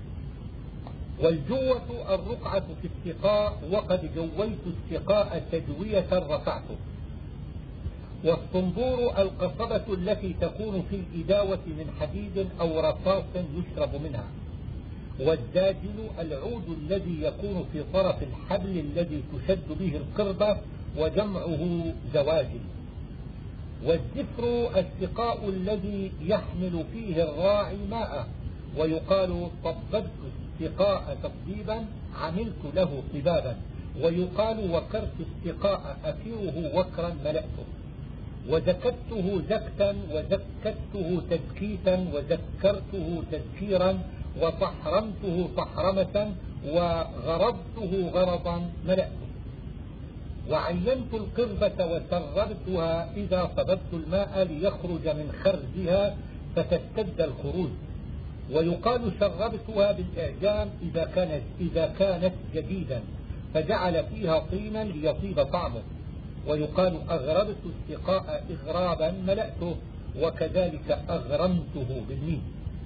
A: والجوة الرقعة في السقاء، وقد جويت السقاء تجوية رفعته. والصنبور القصبة التي تكون في الإداوة من حديد أو رصاص يشرب منها. والداجل العود الذي يكون في طرف الحبل الذي تشد به القربة، وجمعه زواجل. والزفر السقاء الذي يحمل فيه الراعي ماء، ويقال طببت السقاء تطبيبا عملت له طبابا. ويقال وكرت السقاء أكره وكرا ملأته. وزكته زكتا، وزكته تزكيتا، وذكرته تذكيرا، وطحرمته طحرمة، وغرضته غرضا ملأته. وعينت القربة وسربتها إذا صببت الماء ليخرج من خرزها فتستد الخروج. ويقال شربتها بالإعجام إذا كانت جديدا، فجعل فيها طينا ليطيب طعمه. ويقال أغربت السقاء إغرابا ملأته، وكذلك أغرمته بالميم.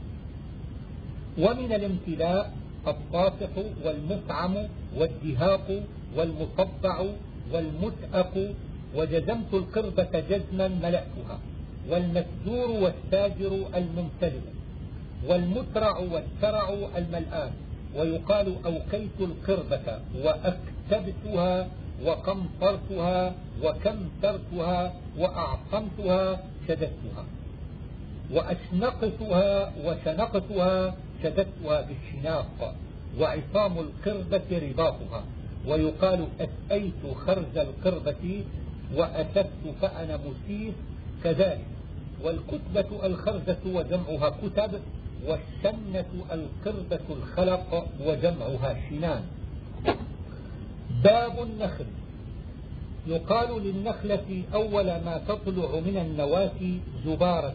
A: ومن الامتلاء الطافح والمفعم والدهاق والمصبع والمتأق. وجزمت القربة جزما ملأتها، والمسجور والساجر الممتلئ، والمترع والترع الملآن. ويقال أوكيت القربة وأكتبتها وقمطرتها وكمترتها وأعصمتها شددتها، وأشنقتها وشنقتها شددتها بالشناق. وعصام القربة رباطها. ويقال أسأيت خرز القربة وأسدت فأنا مسيف كذلك. والكتبة الخرزة وجمعها كتب، والشنة القربة الخلق وجمعها شنان. باب النخل. يقال للنخلة أول ما تطلع من النواة زبارة.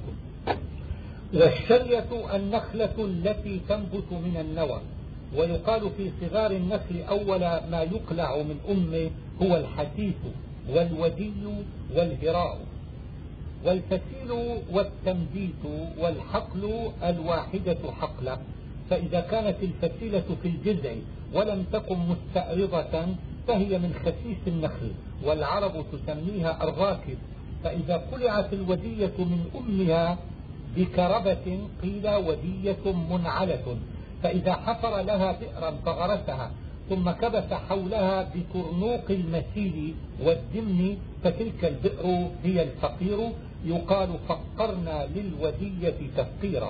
A: والشرية النخلة التي تنبت من النوى. ويقال في صغار النخل أول ما يقلع من أمه هو الحثيث والودي والهراء. والفسيل والتنبيت والحقل الواحدة حقلة. فإذا كانت الفسيلة في الجذع ولم تكن مستعرضة فهي من خسيس النخل، والعرب تسميها الراكب. فإذا قلعت الودية من أمها بكربة قيل ودية منعلة. فإذا حفر لها بئرا فغرسها ثم كبس حولها بكرنوق المسيل والدمن فتلك البئر هي الفقير. يقال فقرنا للودية تفقيرا.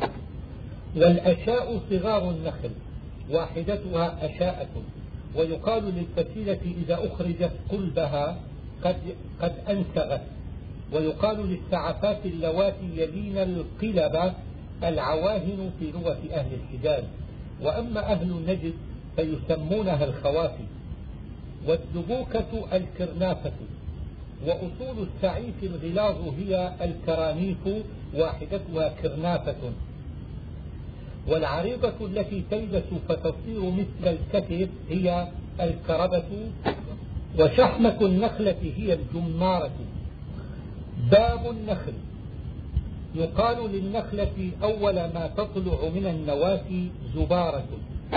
A: والأشاء صغار النخل واحدتها أشاءة. ويقال للفسيلة إذا أخرجت قلبها قد أنسغت. ويقال للسعفات اللواتي يلين القلب العواهن في لغة أهل الحجاز. وأما أهل نجد فيسمونها الخوافي. والدبوكة الكرنافة. وأصول السعيف الغلاظ هي الكرانيف واحدتها كرنافة. والعريضة التي تلبس فتصير مثل الكتف هي الكربة. وشحمة النخلة هي الجمارة. باب النخل. يقال للنخلة أول ما تطلع من النواة زبارة.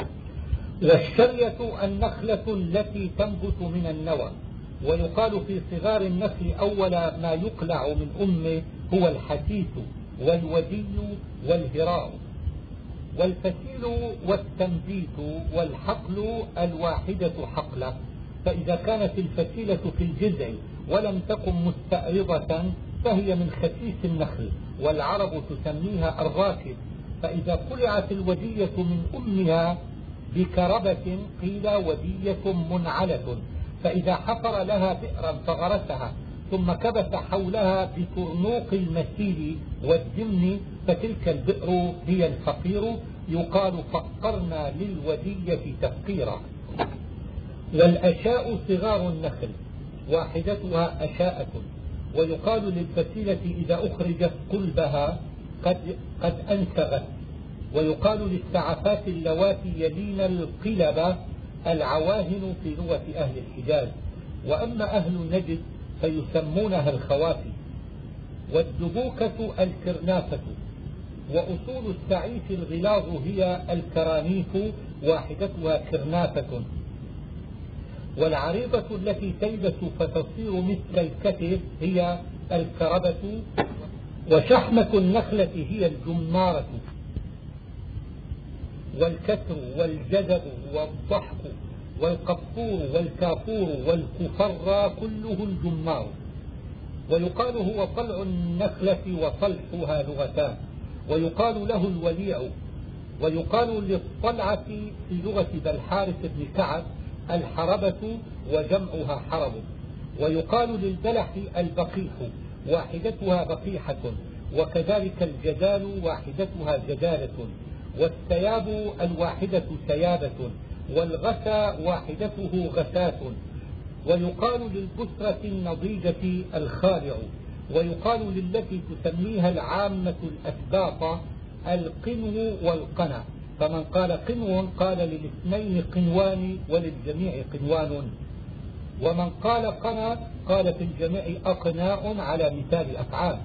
A: والشرية النخلة التي تنبت من النوى. ويقال في صغار النخل أول ما يقلع من أمه هو الحثيث والودي والهراء. والفسيل والتنبيت والحقل الواحدة حقلة. فإذا كانت الفسيلة في الجذع ولم تكن مستعرضة فهي من خسيس النخل، والعرب تسميها الراكب. فإذا قلعت الودية من أمها بكربة قيل ودية منعلة. فإذا حفر لها بئرا فغرسها ثم كبس حولها بكرنوق المسيل والدمن فتلك البئر هي الفقير. يقال فقرنا للودية تفقيرا. والأشاء صغار النخل واحدتها أشاءة. ويقال للفسيلة إذا أخرجت قلبها قد أنسغت. ويقال للسعفات اللواتي يلين القلب العواهن في لغة أهل الحجاز. وأما أهل نجد فيسمونها الخوافي. والدبوكة الكرنافة. وأصول السعيف الغلاظ هي الكرانيف واحدتها كرنافة. والعريضة التي تلبس فتصير مثل الكتف هي الكربة. وشحمة النخلة هي الجمارة. والكسر والجذب والضحك والقفور والكافور والكفر كله الجمار. ويقال هو طلع النخلة وطلحها لغتان. ويقال له الوليع. ويقال للطلعة في لغة بالحارث بن كعب الحربة وجمعها حرب. ويقال للبلح البقيح واحدتها بقيحة. وكذلك الجدال واحدتها جدالة. والسياب الواحدة سيابة. والغثى واحدته غثاة. ويقال للبسرة النضيجة الخالع. ويقال للتي تسميها العامة الأسباط القنو والقنا. فمن قال قنو قال للاثنين قنوان وللجميع قنوان. ومن قال قنا قال في الجميع أقناء على مثال الأفعال.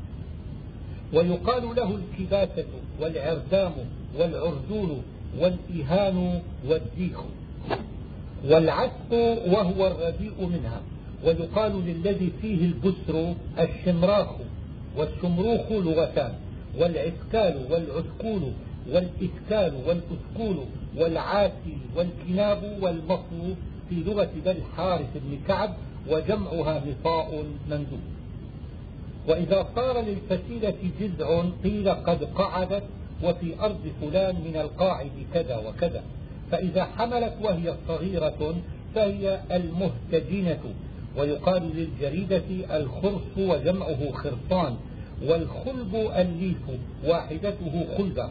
A: ويقال له الكباسة والعردام والعرزول والإهان والديخ. والعسق وهو الرديء منها. ويقال للذي فيه البسر الشمراخ والشمروخ لغتان، والعسكال والعسكول والإسكال والأسكول والعاسي والكناب والمصل في لغة بني الحارث بن كعب، وجمعها مطاء مندوب. وإذا صار للفسيلة جذع قيل قد قعدت وفي أرض فلان من القاعد كذا وكذا. فإذا حملت وهي صغيرة فهي المهتجنة. ويقال للجريدة الخرص وجمعه خرصان، والخلب الليف واحدته خلبة.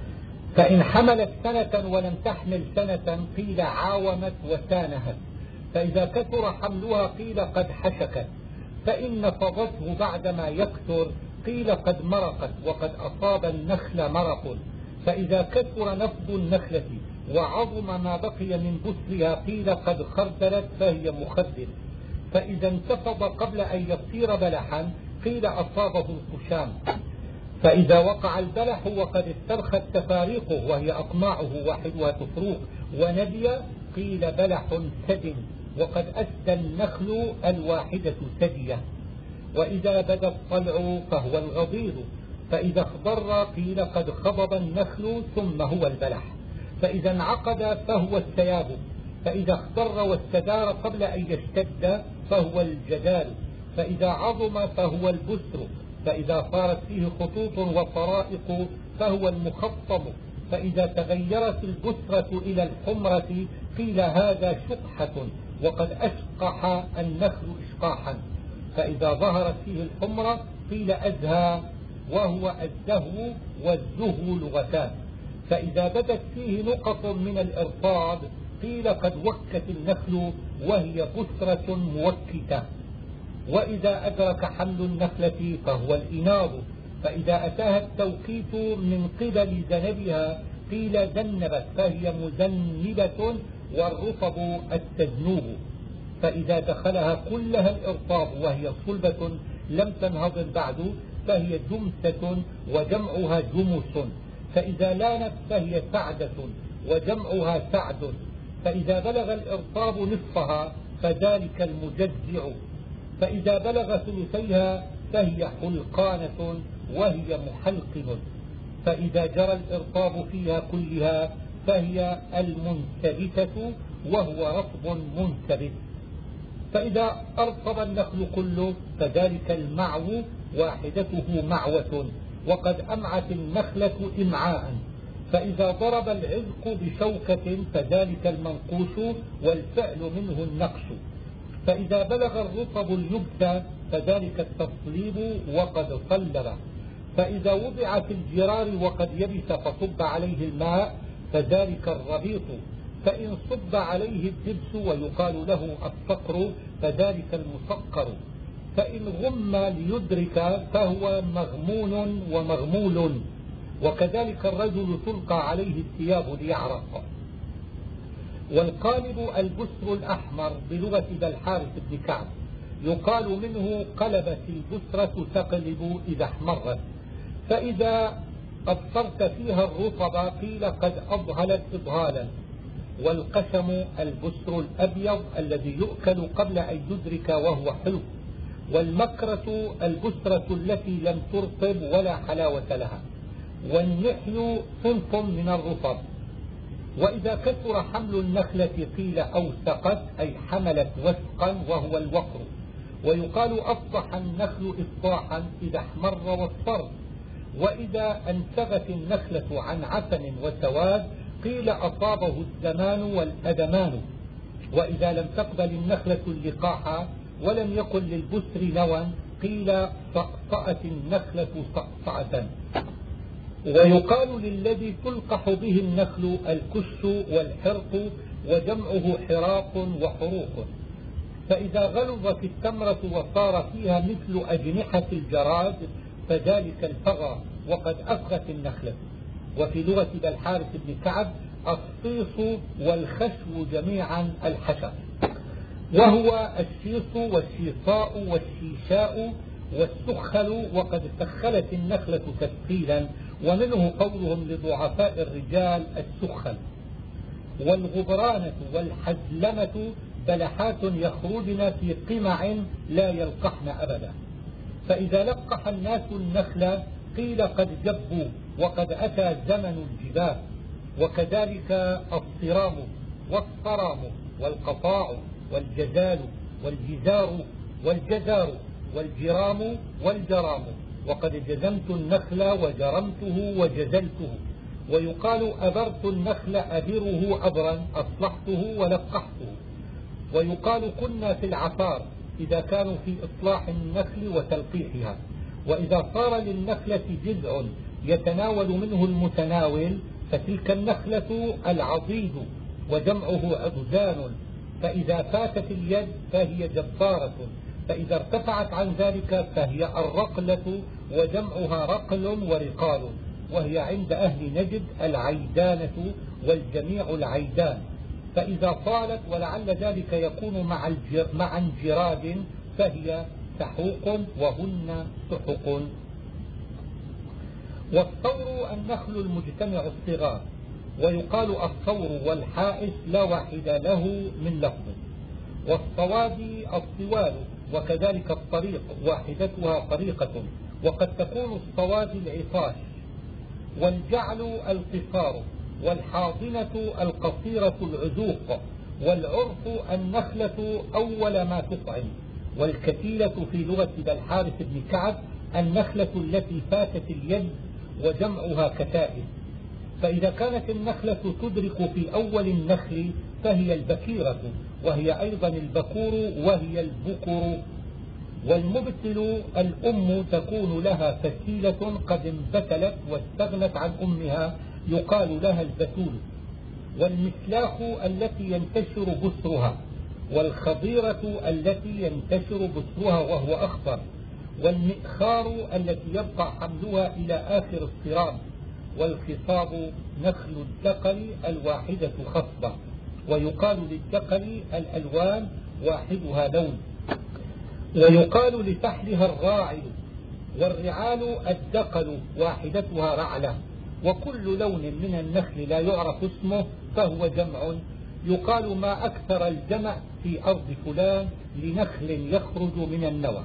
A: فإن حملت سنة ولم تحمل سنة قيل عاومت وسانهت. فإذا كثر حملها قيل قد حشكت. فإن نفضته بعدما يكثر قيل قد مرقت وقد أصاب النخل مرق. فإذا كثر نفض النخلة وعظم ما بقي من بسرها قيل قد خردلت فهي مخدل. فإذا انتفض قبل أن يصير بلحا قيل أصابه القشام. فإذا وقع البلح وقد استرخت تفاريقه وهي أقماعه واحدها تفروق ونبي قيل بلح سد، وقد أسدى النخل الواحدة سدية. وإذا بدا الطلع فهو الغضيض. فإذا اخضر قيل قد خضب النخل ثم هو البلح. فإذا انعقد فهو السياب. فإذا اخضر واستدار قبل أن يشتد فهو الجدال. فإذا عظم فهو البسر. فإذا صارت فيه خطوط وطرائق فهو المخطم. فإذا تغيرت البسرة إلى الحمرة قيل هذا شقحة وقد أشقح النخل إشقاحا. فإذا ظهرت فيه الحمرة قيل أزهى وهو الزهو والزهو لغتان. فإذا بدت فيه نقط من الإرطاب قيل قد وكت النخل وهي بسرة موكتة. وإذا أدرك حمل النخلة فهو الإناض. فإذا أتاها التوقيت من قبل ذنبها قيل ذنبت فهي مذنبة، والرطب التذنوب. فإذا دخلها كلها الإرطاب وهي صلبة لم تنهضم بعد فهي جمسة وجمعها جمس. فإذا لانت فهي سعدة وجمعها سعد. فإذا بلغ الإرطاب نصفها فذلك المجزع. فإذا بلغ ثلثيها فهي حلقانة وهي محلقن. فإذا جرى الإرطاب فيها كلها فهي المنتبتة وهو رطب منتبت. فإذا أرطب النخل كله فذلك المعو واحدته معوة، وقد أمعت النخلة إمعاء. فإذا ضرب العذق بشوكة فذلك المنقوش، والفعل منه النقش. فإذا بلغ الرطب اليبس فذلك التصليب وقد صلب. فإذا وضع في الجرار وقد يبس فصب عليه الماء فذلك الربيط. فإن صب عليه الدبس ويقال له الصقر فذلك المسقر. فإن غم ليدرك فهو مغمون ومغمول. وكذلك الرجل تلقى عليه الثياب ليعرق. والقالب البسر الأحمر بلغة الحارث بن كعب، يقال منه قلبت البسرة تقلب إذا احمرت. فإذا أبصرت فيها الرطب قيل قد أضهلت إضهالا. والقشم البسر الأبيض الذي يؤكل قبل أن يدرك وهو حلو. والمكرة البسرة التي لم ترطب ولا حلاوة لها. والنحل صنف من الرطب. وإذا كثر حمل النخلة قيل أوسقت أي حملت وسقا وهو الوقر. ويقال أصبح النخل إصباحا إذا احمر واصفر. وإذا أنسغت النخلة عن عفن وسواد قيل أصابه الزمان والأدمان. وإذا لم تقبل النخلة اللقاح ولم يكن للبسر نوى قيل صأصأت النخلة صأصأة. ويقال للذي تلقح به النخل الكش والحرق، وجمعه حراق وحروق. فإذا غلظت التمرة وصار فيها مثل أجنحة الجراد فذلك الفغى وقد أفغت النخلة. وفي لغة الحارث بن كعب الصيص والخشو جميعا الحشى. وهو الشيص والشيصاء والشيشاء والسخل، وقد سخلت النخلة تسخيلا، ومنه قولهم لضعفاء الرجال السخل. والغبرانة والحزلمة بلحات يخرجن في قمع لا يلقحن أبدا. فإذا لقح الناس النخل قيل قد جبوا وقد أتى زمن الجبال. وكذلك الصرام والصرام والقطاع والجزال والجزار والجزار والجرام والجرام، وقد جزمت النخل وجرمته وجزلته. ويقال أبرت النخل أبره أبرا، أصلحته ولقحته. ويقال كنا في العفار إذا كانوا في إصلاح النخل وتلقيحها. وإذا صار للنخلة جذع يتناول منه المتناول فتلك النخلة العضيد، وجمعه عضدان. فإذا فاتت اليد فهي جبارة، فإذا ارتفعت عن ذلك فهي الرقلة، وجمعها رقل ورقال، وهي عند أهل نجد العيدانة، والجميع العيدان. فإذا طالت ولعل ذلك يكون مع انجراد فهي سحوق، وهن سحق. والثور النخل المجتمع الصغار، ويقال الثور والحائس لا واحد له من لفظ. والصوادي الطوال، وكذلك الطريق واحدتها طريقة، وقد تكون الصوادي العطاش. والجعل القصار، والحاضنة القصيرة العزوق. والعرف النخلة أول ما تطعم. والكتيلة في لغة ذا الحارث بن كعب النخلة التي فاتت اليد، وجمعها كتائب. فإذا كانت النخلة تدرك في أول النخل فهي البكيرة، وهي أيضا البكور وهي البكر. والمبتل الأم تكون لها فتيلة قد انبتلت واستغنت عن أمها، يقال لها البتول. والمسلاخ التي ينتشر بسرها، والخضيرة التي ينتشر بسرها وهو أخضر. والمئخار التي يبقى حملها إلى آخر الصرام. والخصاب نخل الدقل الواحدة خصبة، ويقال للدقل الألوان واحدها لون. ويقال لفحلها الراعل. والرعال الدقل واحدتها رعلة. وكل لون من النخل لا يعرف اسمه فهو جمع. يقال ما أكثر الجمع في أرض فلان لنخل يخرج من النوى.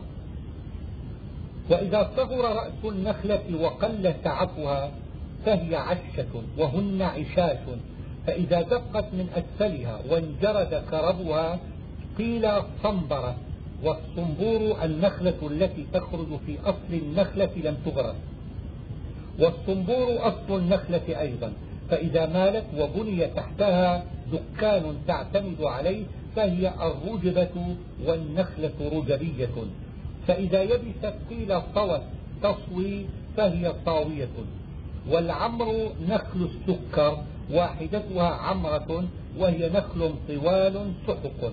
A: وإذا صغر رأس النخلة وقل سعفها فهي عشة، وهن عشاش. فإذا دقت من أسفلها وانجرد كربها قيل صنبرة. والصنبور النخلة التي تخرج في أصل النخلة لم تغرس. والصنبور أصل النخلة أيضا، فإذا مالت وبني تحتها دكان تعتمد عليه فهي الرجبة، والنخلة رجبية. فإذا يبست قيل طوت تصوي فهي طاوية. والعمر نخل السكر واحدتها عمرة، وهي نخل طوال سحق.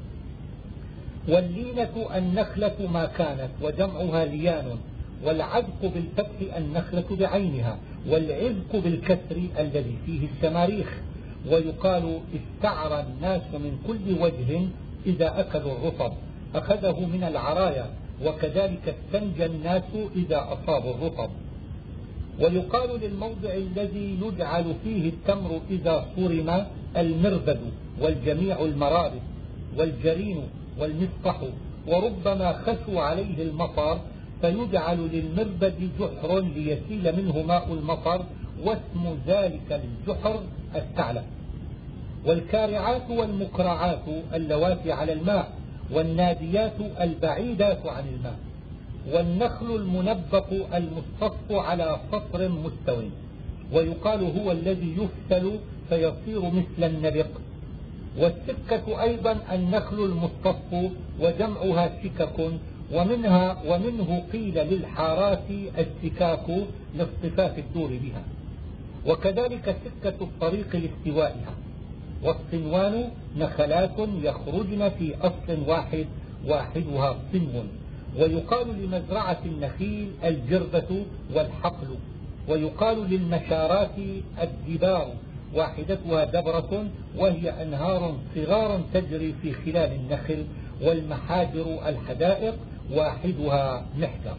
A: واللينة النخلة ما كانت، وجمعها ليان. والعذق بالفتح النخلة بعينها، والعذق بالكسر الذي فيه الشماريخ. ويقال استعرى الناس من كل وجه إذا أكلوا الرطب، أخذه من العرايا. وكذلك استنجى الناس إذا أصابوا الرطب. ويقال للموضع الذي يجعل فيه التمر إذا صرم المربد، والجميع المرابد، والجرين والمسطح. وربما خشوا عليه المطر فيجعل للمربد جحر ليسيل منه ماء المطر، واسم ذلك للجحر الثعلب. والكارعات والمكرعات اللواتي على الماء، والناديات البعيدات عن الماء. والنخل المنبق المستصف على سطر مستوي، ويقال هو الذي يفتل فيصير مثل النبق. والسكة أيضا النخل المستصف، وجمعها سكك. ومنه قيل للحارات السكاك لاصطفاف الدور بها. وكذلك سكة الطريق لاستوائها. والصنوان نخلات يخرجن في أصل واحد واحدها صنو. ويقال لمزرعة النخيل الجربة والحقل. ويقال للمشارات الدبار. واحدتها دبرة، وهي أنهار صغار تجري في خلال النخل، والمحاجر الحدائق، واحدها محجر.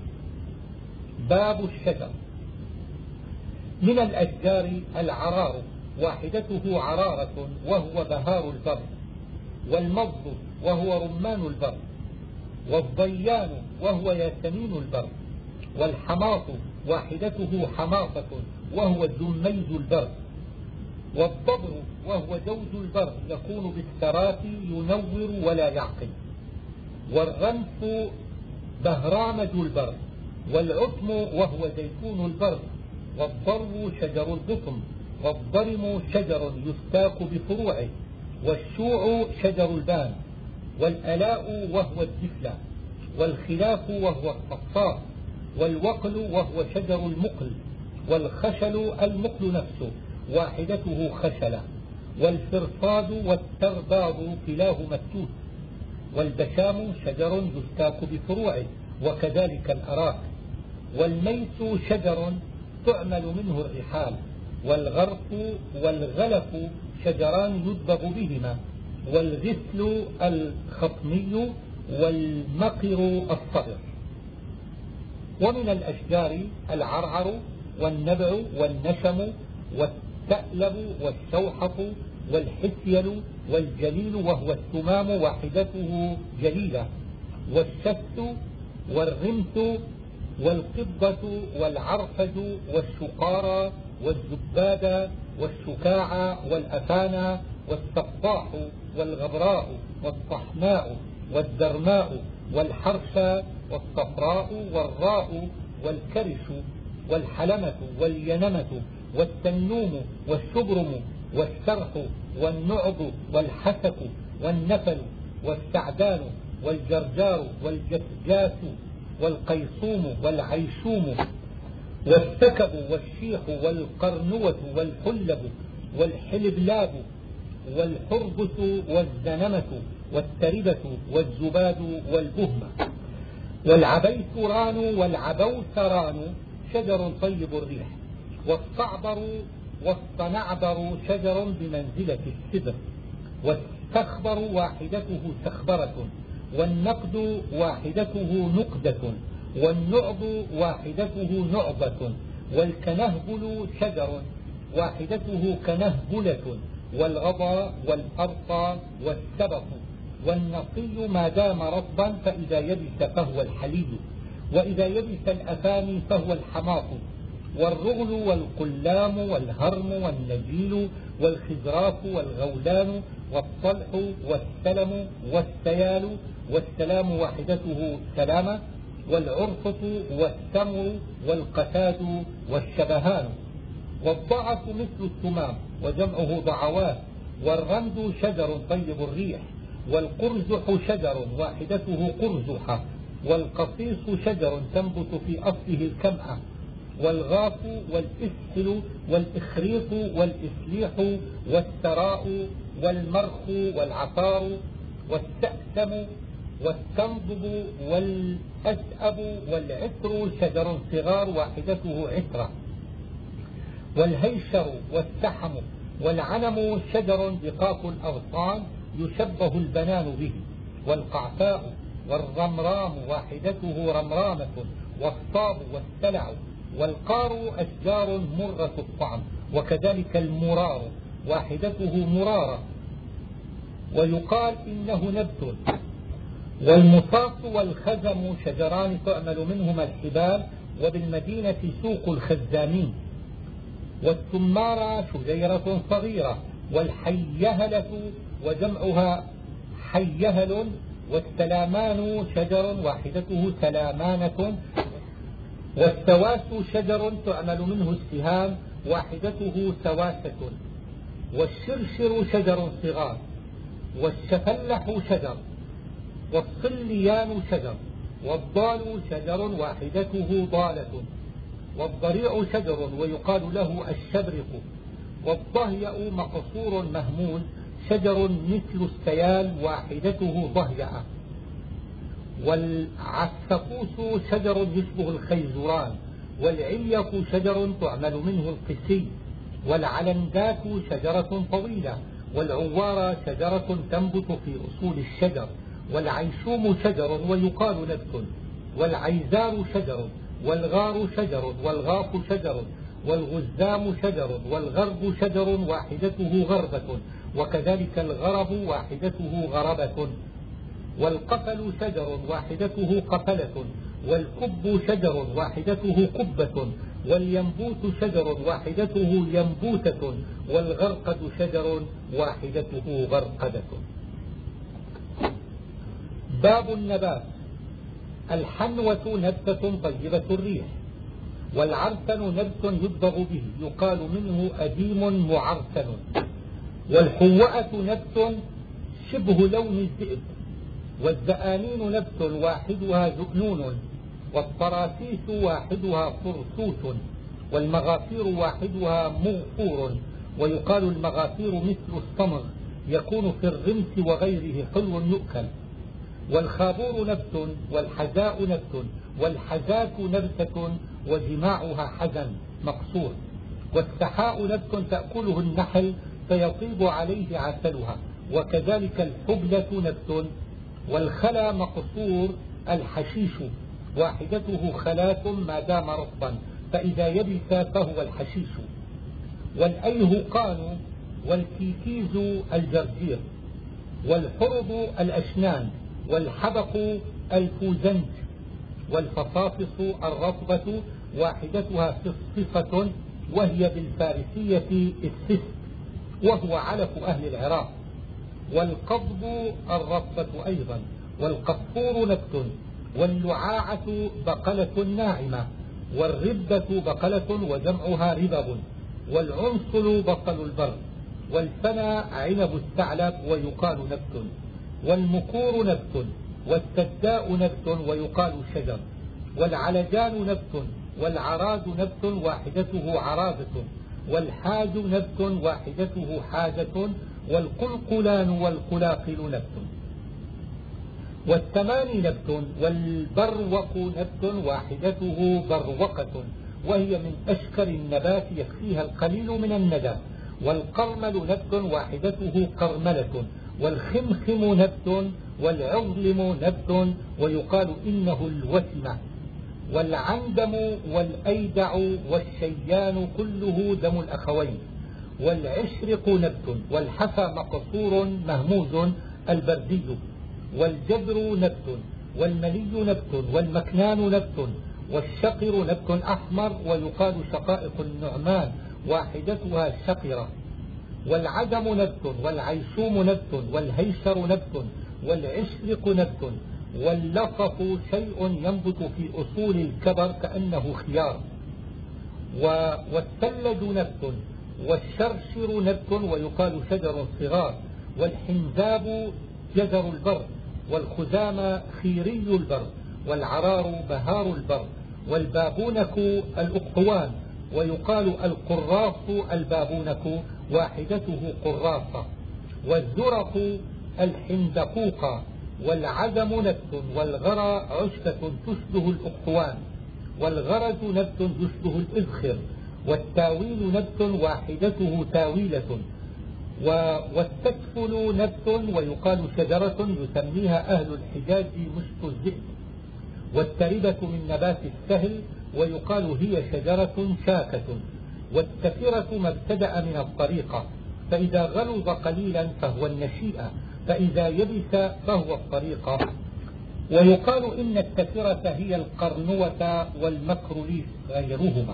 A: باب الشجر. من الأشجار العرار، واحدته عرارة وهو بهار البر، والمض وهو رمان البر، والضيان وهو ياسمين البر، والحماط واحدته حماطة وهو زميز البر، والضبر وهو جوز البر يكون بالسرات ينور ولا يعقل، والرنف بهرامج البر، والعتم وهو زيتون البر، والضرو شجر القطم، والضرم شجر يستاق بفروعه، والشوع شجر البان، والألاء وهو الدفلة، والخلاف وهو الصفصاف، والوقل وهو شجر المقل، والخشل المقل نفسه واحدته خشلة، والفرصاد والترباض كلاهما التوت، والبشام شجر يستاق بفروعه وكذلك الأراك، والميس شجر تعمل منه الرحال، والغرف والغلف شجران يدبغ بهما، والغسل الخطمي، والمقر الصغر. ومن الأشجار العرعر، والنبع، والنشم، والتألب، والشوحط، والحسيل، والجليل وهو الثمام واحدته جليلة، والشت، والرمث، والقبة، والعرفج، والشقارى، والزبادة، والشكاع، والأفانى، والسقطاح، والغبراء، والطحناء، والدرماء، والحرشى، والصفراء، والراء، والكرش، والحلمة، والينمة، والتنوم، والشبرم، والسرح، والنعض، والحسك، والنفل، والسعدان، والجرجار، والجسجاس، والقيصوم، والعيشوم، والسكب، والشيح، والقرنوة، والحلب، والحلبلاب، والحربس، والزنمة، والتربة، والزباد، والبهمة، والعبيثران، والعبوثران شجر طيب الريح، والصعبر، والصنعبر شجر بمنزلة السدر، والسخبر واحدته سخبرة، والنقد واحدته نقدة، والنعض واحدته نعضة، والكنهبل شجر واحدته كنهبلة، والغضى، والأرطى، والسبط، والنقي ما دام رطبا فإذا يبس فهو الحليب، وإذا يبس الأفاني فهو الحماط، والرغل، والقلام، والهرم، والنجيل، والخزراف، والغولان، والطلح، والسلم، والسيال، والسلام واحدته سلامة، والعرفة، والتمر، والقتاد، والشبهان، والضعف مثل الثمام وجمعه ضعوات، والرمد شجر طيب الريح، والقرزح شجر واحدته قرزحة، والقصيص شجر تنبت في أصله الكمأة، والغاف، والإسهل، والإخريق، والإسليح، والثراء، والمرخ، والعطار، والسأسم، والتنضب، والأسأب، والعطر شجر صغار واحدته عطرة، والهيشر، والسحم، والعنم شجر دقاق الأغصان يشبه البنان به، والقعفاء، والرمرام واحدته رمرامة، والصاب، والسلع، والقار أشجار مرة الطعم، وكذلك المرار واحدته مرارة ويقال إنه نبت، والمصاص، والخزم شجران تعمل منهما الحبال، وبالمدينة سوق الخزامين، والثمارة شجيرة صغيرة، والحيهلة وجمعها حيهل، والسلامان شجر واحدته سلامانة، والسواس شجر تعمل منه السهام واحدته سواسة، والشرشر شجر صغار، والشفلح شجر، والصليان شجر، والضال شجر واحدته ضالة، والضريع شجر ويقال له الشبرق، والضهيأ مقصور مهمول شجر مثل السيال واحدته ضهيأة، والعسقوس شجر يشبه الخيزران، والعليق شجر تعمل منه القسي، والعلندات شجرة طويلة، والعوار شجرة تنبت في أصول الشجر، والعيشوم شجر ويقال نبت، والعيزار شجر، والغار شجر، والغاف شجر، والغزام شجر، والغرب شجر واحدته غربة، وكذلك الغرب واحدته غربة، والقفل شجر واحدته قفلة، والكب شجر واحدته قبة، والينبوت شجر واحدته ينبوتة، والغرقد شجر واحدته غرقدة. باب النبات. الحنوة نبتة طيبة الريح، والعرسن نبت يدبغ به يقال منه أديم معرسن، والحوأة نبت شبه لون الذئب، والزآنين نبت واحدها زؤنون، والطراسيس واحدها فرسوس، والمغافير واحدها مغفور، ويقال المغافير مثل الصمغ يكون في الرمس وغيره حلو يؤكل، والخابور نبت، والحذاء نبت، والحذاة نبتة وجماعها حزن مقصور، والسحاء نبت تأكله النحل فيطيب عليه عسلها، وكذلك الحبلة نبت، والخلا مقصور الحشيش واحدته خلاة ما دام رطبا، فإذا يبس فهو الحشيش، والأيهقان، والكيكيز الجرجير، والحرض الأشنان، والحبق الفوزنج، والفصافص الرطبة واحدتها فصفصة وهي بالفارسية السس وهو علف أهل العراق، والقضب الرطبة أيضا، والقفور نبت، واللعاعة بقلة ناعمة، والربة بقلة وجمعها ربب، والعنصل بصل البر، والفنا عنب الثعلب ويقال نبت، والمكور نبت، والسداء نبت ويقال شجر، والعلجان نبت، والعراد نبت واحدته عرادة، والحاج نبت واحدته حاجة، والقلقلان والقلاقل نبت، والثمان نبت، والبروق نبت واحدته بروقة وهي من أشكر النبات يكفيها القليل من الندى، والقرمل نبت واحدته قرملة، والخمخم نبت، والعظلم نبت ويقال إنه الوسمة، والعندم والأيدع والشيان كله دم الأخوين، والعشرق نبت، والحفى مقصور مهموز البردي، والجبر نبت، والملي نبت، والمكنان نبت، والشقر نبت أحمر ويقال شقائق النعمان واحدتها شقرة، والعدم نبت، والعيشوم نبت، والهيشر نبت، والعشرق نبت، واللصف شيء ينبت في أصول الكبر كأنه خيار، والثلج نبت، والشرشر نبت ويقال شجر صغار، والحنزاب جزر البر، والخزام خيري البر، والعرار بهار البر، والبابونك الأقحوان ويقال القراص البابونك واحدته قراصة، والزرق الحندقوق، والعدم نبت، والغرى عشبة تشبه الأقحوان، والغرز نبت يشبه الإذخر، والتاويل نبت واحدته تاويلة، والتكفل نبت ويقال شجرة يسميها أهل الحجاز مشط الذئب، والتربة من نبات السهل ويقال هي شجرة شاكة، والتفرة ما ابتدأ من الطريقة فإذا غلظ قليلا فهو النشيئة، فإذا يبس فهو الطريقة، ويقال إن التفرة هي القرنوة والمكروليس غيرهما،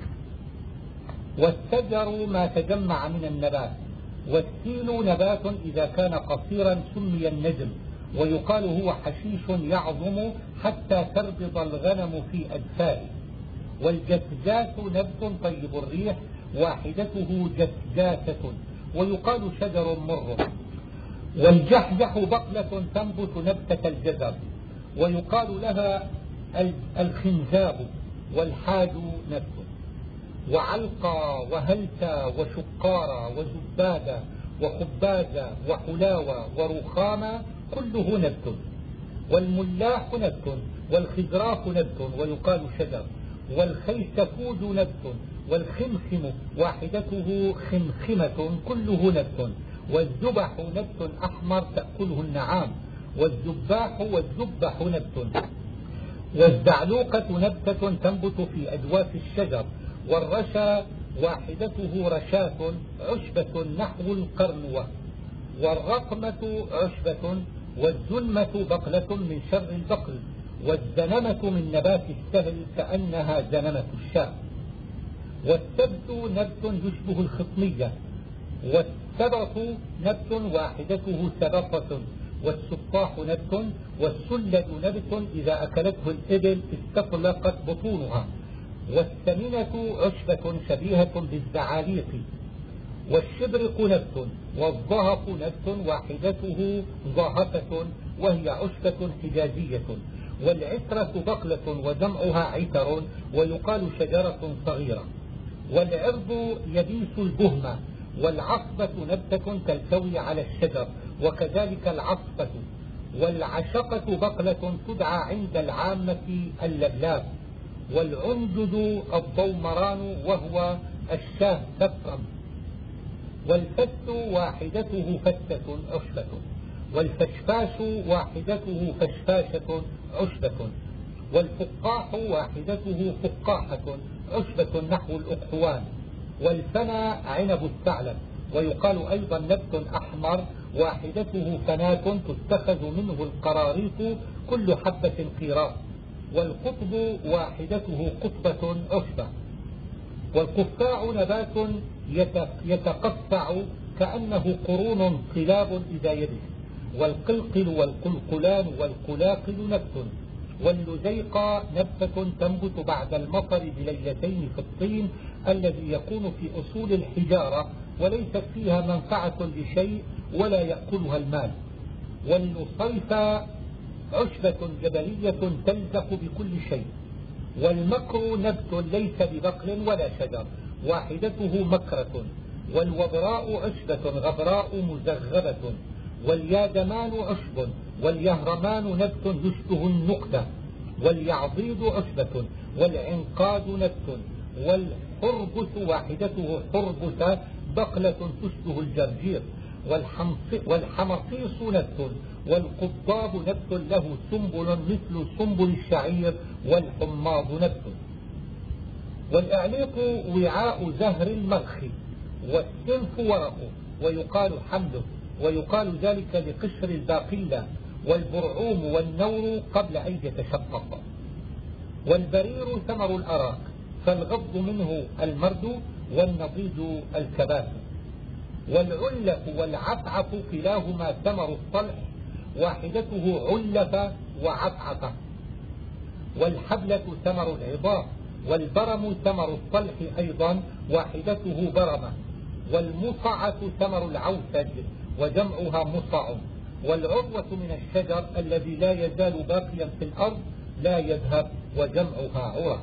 A: والسجر ما تجمع من النبات، والسيل نبات إذا كان قصيرا سمي النجم ويقال هو حشيش يعظم حتى تربض الغنم في أجفائه، والجسجاس نبت طيب الريح واحدته جسجاسة ويقال شجر مر، والجحجح بقلة تنبت نبتة الجزر ويقال لها الخنزاب، والحاج نبت، وعلقى وهلتا وشقارة وزبادة وخبازة وحلاوة ورخامة كله نبت، والملاح نبت، والخزراف نبت ويقال شجر، والخيشفوج نبت، والخمخم واحدته خمخمة كله نبت، والذبح نبت أحمر تأكله النعام، والذباح والذبح نبت، والزعلوقة نبتة تنبت في أجواف الشجر، والرشا واحدته رشاة عشبة نحو القرنوة، والرقمة عشبة، والزلمة بقلة من شر البقل، والزنمة من نبات السهل كأنها زنمة الشاء، والسبت نبت يشبه الخطمية، والسبط نبت واحدته سبطة، والسطاح نبت، والسلد نبت إذا أكلته الإبل استطلقت بطونها، والسمنة عشبة شبيهة بالزعاليق، والشبرق نبت، والضهف نبت واحدته ضهفة وهي عشبة حجازية، والعترة بقلة وجمعها عتر ويقال شجرة صغيرة، والعرض يبيس البهمة، والعصبة نبتة تلتوي على الشجر وكذلك العصبة، والعشقة بقلة تدعى عند العامة اللبلاب، والعنجد الضومران وهو الشاه سفرا، والفت واحدته فتة عشبة، والفشفاش واحدته فشفاشة عشبة، والفقاح واحدته فقاحة عشبة نحو الأقحوان، والفنا عنب الثعلب ويقال أيضا نبت أحمر واحدته فنات تتخذ منه القراريط كل حبة قيراط، والقطب واحدته قطبة عشبة، والقفاع نبات يتقفع كأنه قرون طلاب إذا يبس، والقلقل والقلقلان والقلاقل نبت، واللزيقة نبتة تنبت بعد المطر بليلتين في الطين الذي يكون في أصول الحجارة وليست فيها منفعة لشيء ولا يأكلها المال، واللصيفة عشبة جبلية تلزق بكل شيء، والمكر نبت ليس ببقل ولا شجر واحدته مكرة، والوبراء عشبة غبراء مزغبة، واليادمان عشب، واليهرمان نبت يشبه النقدة، واليعضيد عشبة، والعنقاد نبت، والحربس واحدته حربسة بقلة تشبه الجرجير، والحمصيص نبت، والقضاب نبت له سنبل مثل سنبل الشعير، والحماض نبت، والإعليق وعاء زهر المرخ، والسنف ورقه ويقال حمله، ويقال ذلك لقشر الباقلة، والبرعوم والنور قبل أن يتشقق، والبرير ثمر الأراك فالغض منه المرد، والنضيد الكبات، والعلف والعفعف كلاهما ثمر الصلح واحدته علف وعفعف، والحبلة ثمر العظام، والبرم ثمر الصلح أيضا واحدته برمة، والمصعة ثمر العوسج وجمعها مصع، والعروة من الشجر الذي لا يزال باقيا في الأرض لا يذهب وجمعها عرى.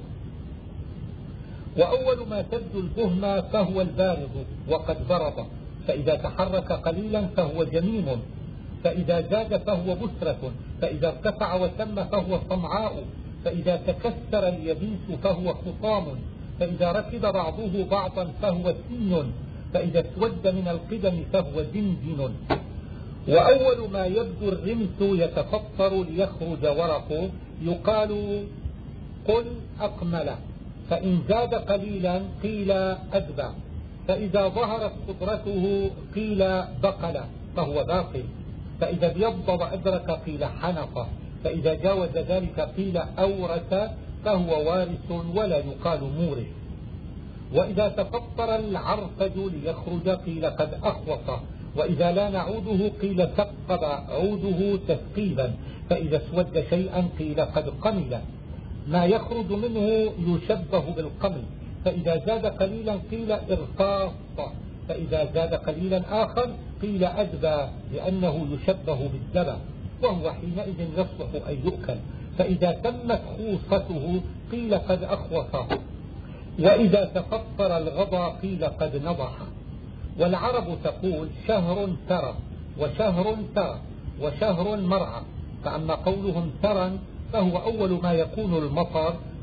A: وأول ما تبدو البهمة فهو البارض وقد برض، فإذا تحرك قليلا فهو جميم، فإذا زاد فهو بسرة، فإذا ارتفع وتم فهو صمعاء، فإذا تكسر اليبيس فهو خطام، فإذا ركب بعضه بعضا فهو سن، فإذا اسود من القدم فهو دندن. وأول ما يبدو الرمس يتفطر ليخرج ورقه يقال قل أقمل، فإن زاد قليلا قيل أدبى، فإذا ظهرت خضرته قيل بقل فهو باقل، فإذا ابيض وأدرك قيل حنق، فإذا جاوز ذلك قيل أورث فهو وارث ولا يقال مورث. وإذا تفطر العرفج ليخرج قيل قد أخوص، وإذا لان عوده قيل ثقب عوده تثقيبا، فإذا اسود شيئا قيل قد قمل. ما يخرج منه يشبه بالقمل، فإذا زاد قليلا قيل إرقاص، فإذا زاد قليلا آخر قيل أدبى لأنه يشبه بالدبى، وهو حينئذ يصلح أن يؤكل، فإذا تمت خوصته قيل قد أخوص، وإذا تفطر الغضا قيل قد نضح. والعرب تقول شهر ترى وشهر ترى وشهر مرعى، فأما قولهم ترى فهو أول ما يكون المطر،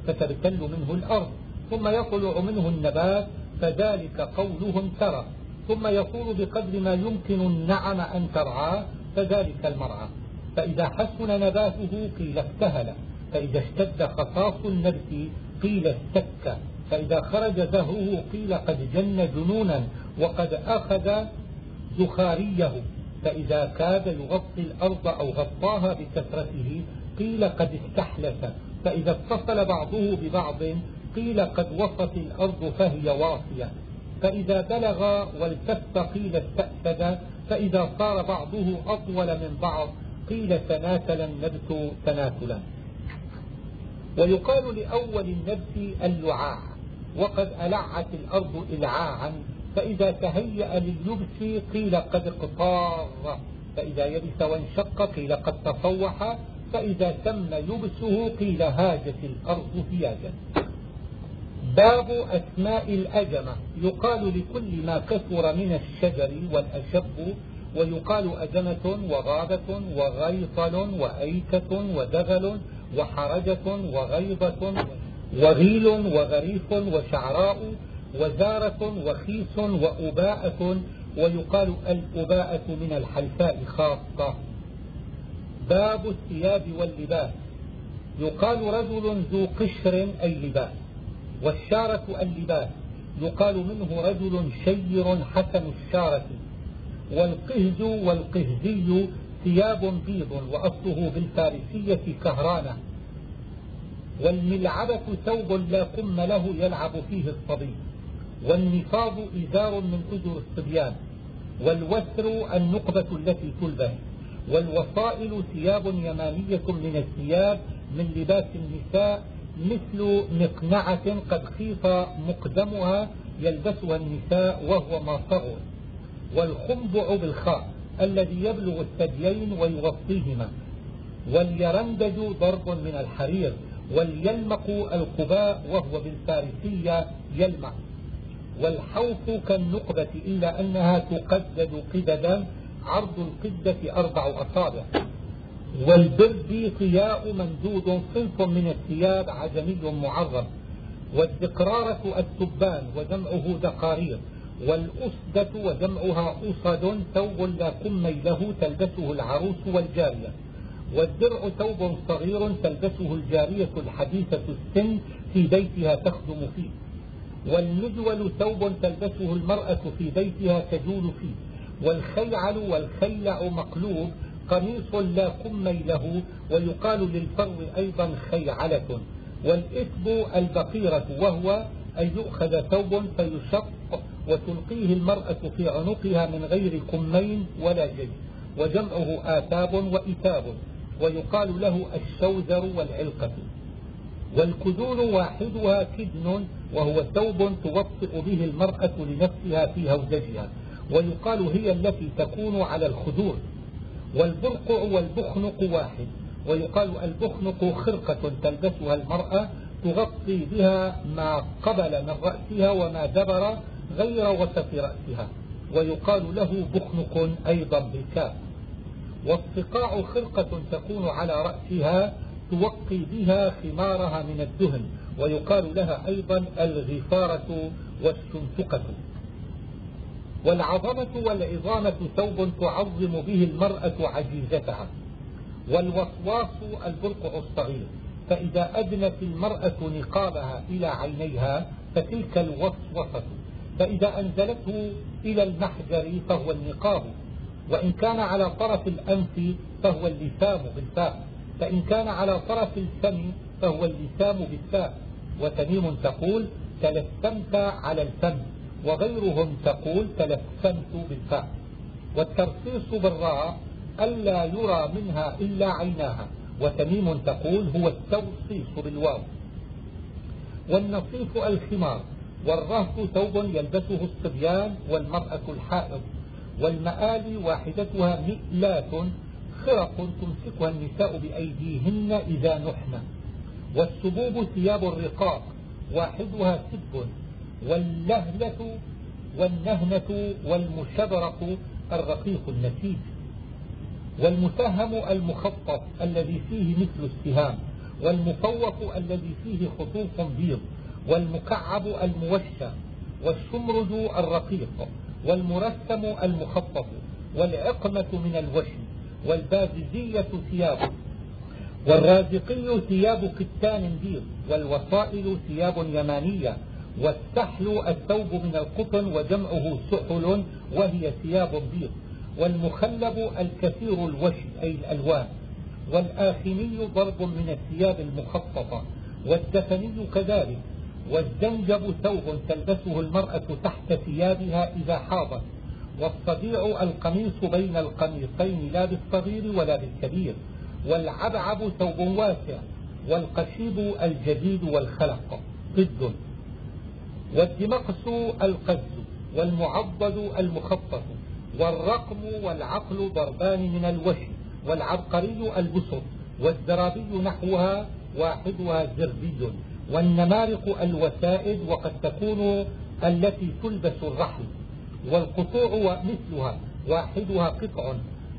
A: فتبتل منه الأرض، ثم يطلع منه النبات فذلك قولهم ترى، ثم يطول بقدر ما يمكن النعم أن ترعاه فذلك المرعى. فإذا حسن نباته قيل اكتهل، فإذا اشتد خصاص النبت قيل استك، فإذا خرج زهره قيل قد جن جنونا وقد أخذ زخاريه، فإذا كاد يغطي الأرض أو غطاها بكثرته قيل قد استحلف، فإذا اتصل بعضه ببعض قيل قد وصت الأرض فهي واصية، فإذا بلغ والتف قيل استأسد، فإذا صار بعضه أطول من بعض قيل تناسل النبت تناسلا. ويقال لأول النبت اللعاع، وقد ألعت الأرض إلعاعا، فإذا تهيأ لليبس قيل قد اقطار، فإذا يبس وانشق قيل قد تصوح، فإذا تم يبسه قيل هاجت الأرض هياجا. باب أسماء الأجمة. يقال لكل ما كثر من الشجر والأشب، ويقال أجمة وغابة وغيطل وأيكة ودغل وحرجة وغيضة وغيل وغريف وشعراء وزارة وخيس وأباءة، ويقال الأباءة من الحلفاء خاصة. باب الثياب واللباس. يقال رجل ذو قشر أي لباس، والشارة اللباس، يقال منه رجل شير حسن الشارة. والقهز والقهزي ثياب بيض، وأصله بالفارسية كهرانة. والملعبة ثوب لا كم له يلعب فيه الصبي. والنفاض إزار من أزر الصبيان. والوتر النقبة التي تلبس. والوصائل ثياب يمانية من الثياب من لباس النساء، مثل مقنعة قد خيط مقدمها يلبسها النساء وهو ما صغر. والخنبع بالخاء الذي يبلغ الثديين ويغطيهما. واليرندج ضرب من الحرير. واليلمق القباء وهو بالفارسية يلمع. والحوف كالنقبة إلا أنها تقدد قددا، عرض القدة 4 أصابع. والبرد طياء ممدود صنف من الثياب عجمي معرب. والدقرارة التبان وجمعه دقارير. والأسدة وجمعها أصد ثوب لا كمي له تلبسه العروس والجارية. والدرع ثوب صغير تلبسه الجارية الحديثة السن في بيتها تخدم فيه. والمجول ثوب تلبسه المرأة في بيتها تجول فيه. والخيعل والخيلع مقلوب قميص لا كمي له، ويقال للفرو أيضا خيعلة. والإثب البقيرة، وهو أن يؤخذ ثوب فيشق وتلقيه المرأة في عنقها من غير كمين ولا جيب، وجمعه آثاب وإثاب، ويقال له الشوذر والعلقة. والكدون واحدها كدن، وهو ثوب توطئ به المرأة لنفسها في هودجها، ويقال هي التي تكون على الخدور. والبرقع والبخنق واحد، ويقال البخنق خرقة تلبسها المرأة تغطي بها ما قبل من رأسها وما دبر غير وسط رأسها، ويقال له بخنق أيضا بالكاف. والصقاع خرقة تكون على رأسها توقي بها خمارها من الدهن، ويقال لها أيضا الغفارة والسنتقة. والعظمة والعظامة ثوب تعظم به المرأة عجيزتها. والوصواص البرقع الصغير، فإذا أدنت المرأة نقابها إلى عينيها فتلك الوصوصة، فإذا أنزلته إلى المحجر فهو النقاب، وإن كان على طرف الأنف فهو اللثام بالفاء، فإن كان على طرف الفم فهو اللثام بالفاء. وتميم تقول تلثمت على الفم، وغيرهم تقول تلثمت بالفاء. والترصيص بالراء ألا يرى منها إلا عيناها، وتميم تقول هو الترصيص بالواو. والنصيف الخمار. والرهط ثوب يلبسه الصبيان والمرأة الحائض. والمآلي واحدتها مئلات خرق تمسكها النساء بأيديهن إذا نحن. والسبوب ثياب الرقاق، واحدها سب. واللهلة والنهنة والمشبرق الرقيق النسيج. والمسهم المخطط الذي فيه مثل السهام. والمفوق الذي فيه خطوط بيض، والمكعب الموشى، والشمرد الرقيق، والمرسم المخطط، والعقمة من الوشم، والبازجية ثياب، والرازقي ثياب كتان بيض، والوصائل ثياب يمانية، والسحل الثوب من القطن وجمعه سحل وهي ثياب بيض، والمخلب الكثير الوشم أي الألوان، والآخني ضرب من الثياب المخططة، والدفني كذلك، والزنجب ثوب تلبسه المرأة تحت ثيابها إذا حاضت، والصديع القميص بين القميصين لا بالصغير ولا بالكبير، والعبعب ثوب واسع، والقشيب الجديد والخلق ضد، والدمقس القز، والمعضد المخطط، والرقم والعقل ضربان من الوشي، والعبقري البسط، والزرابي نحوها واحدها زربي، والنمارق الوسائد وقد تكون التي تلبس الرحل، والقطوع مثلها واحدها قطع،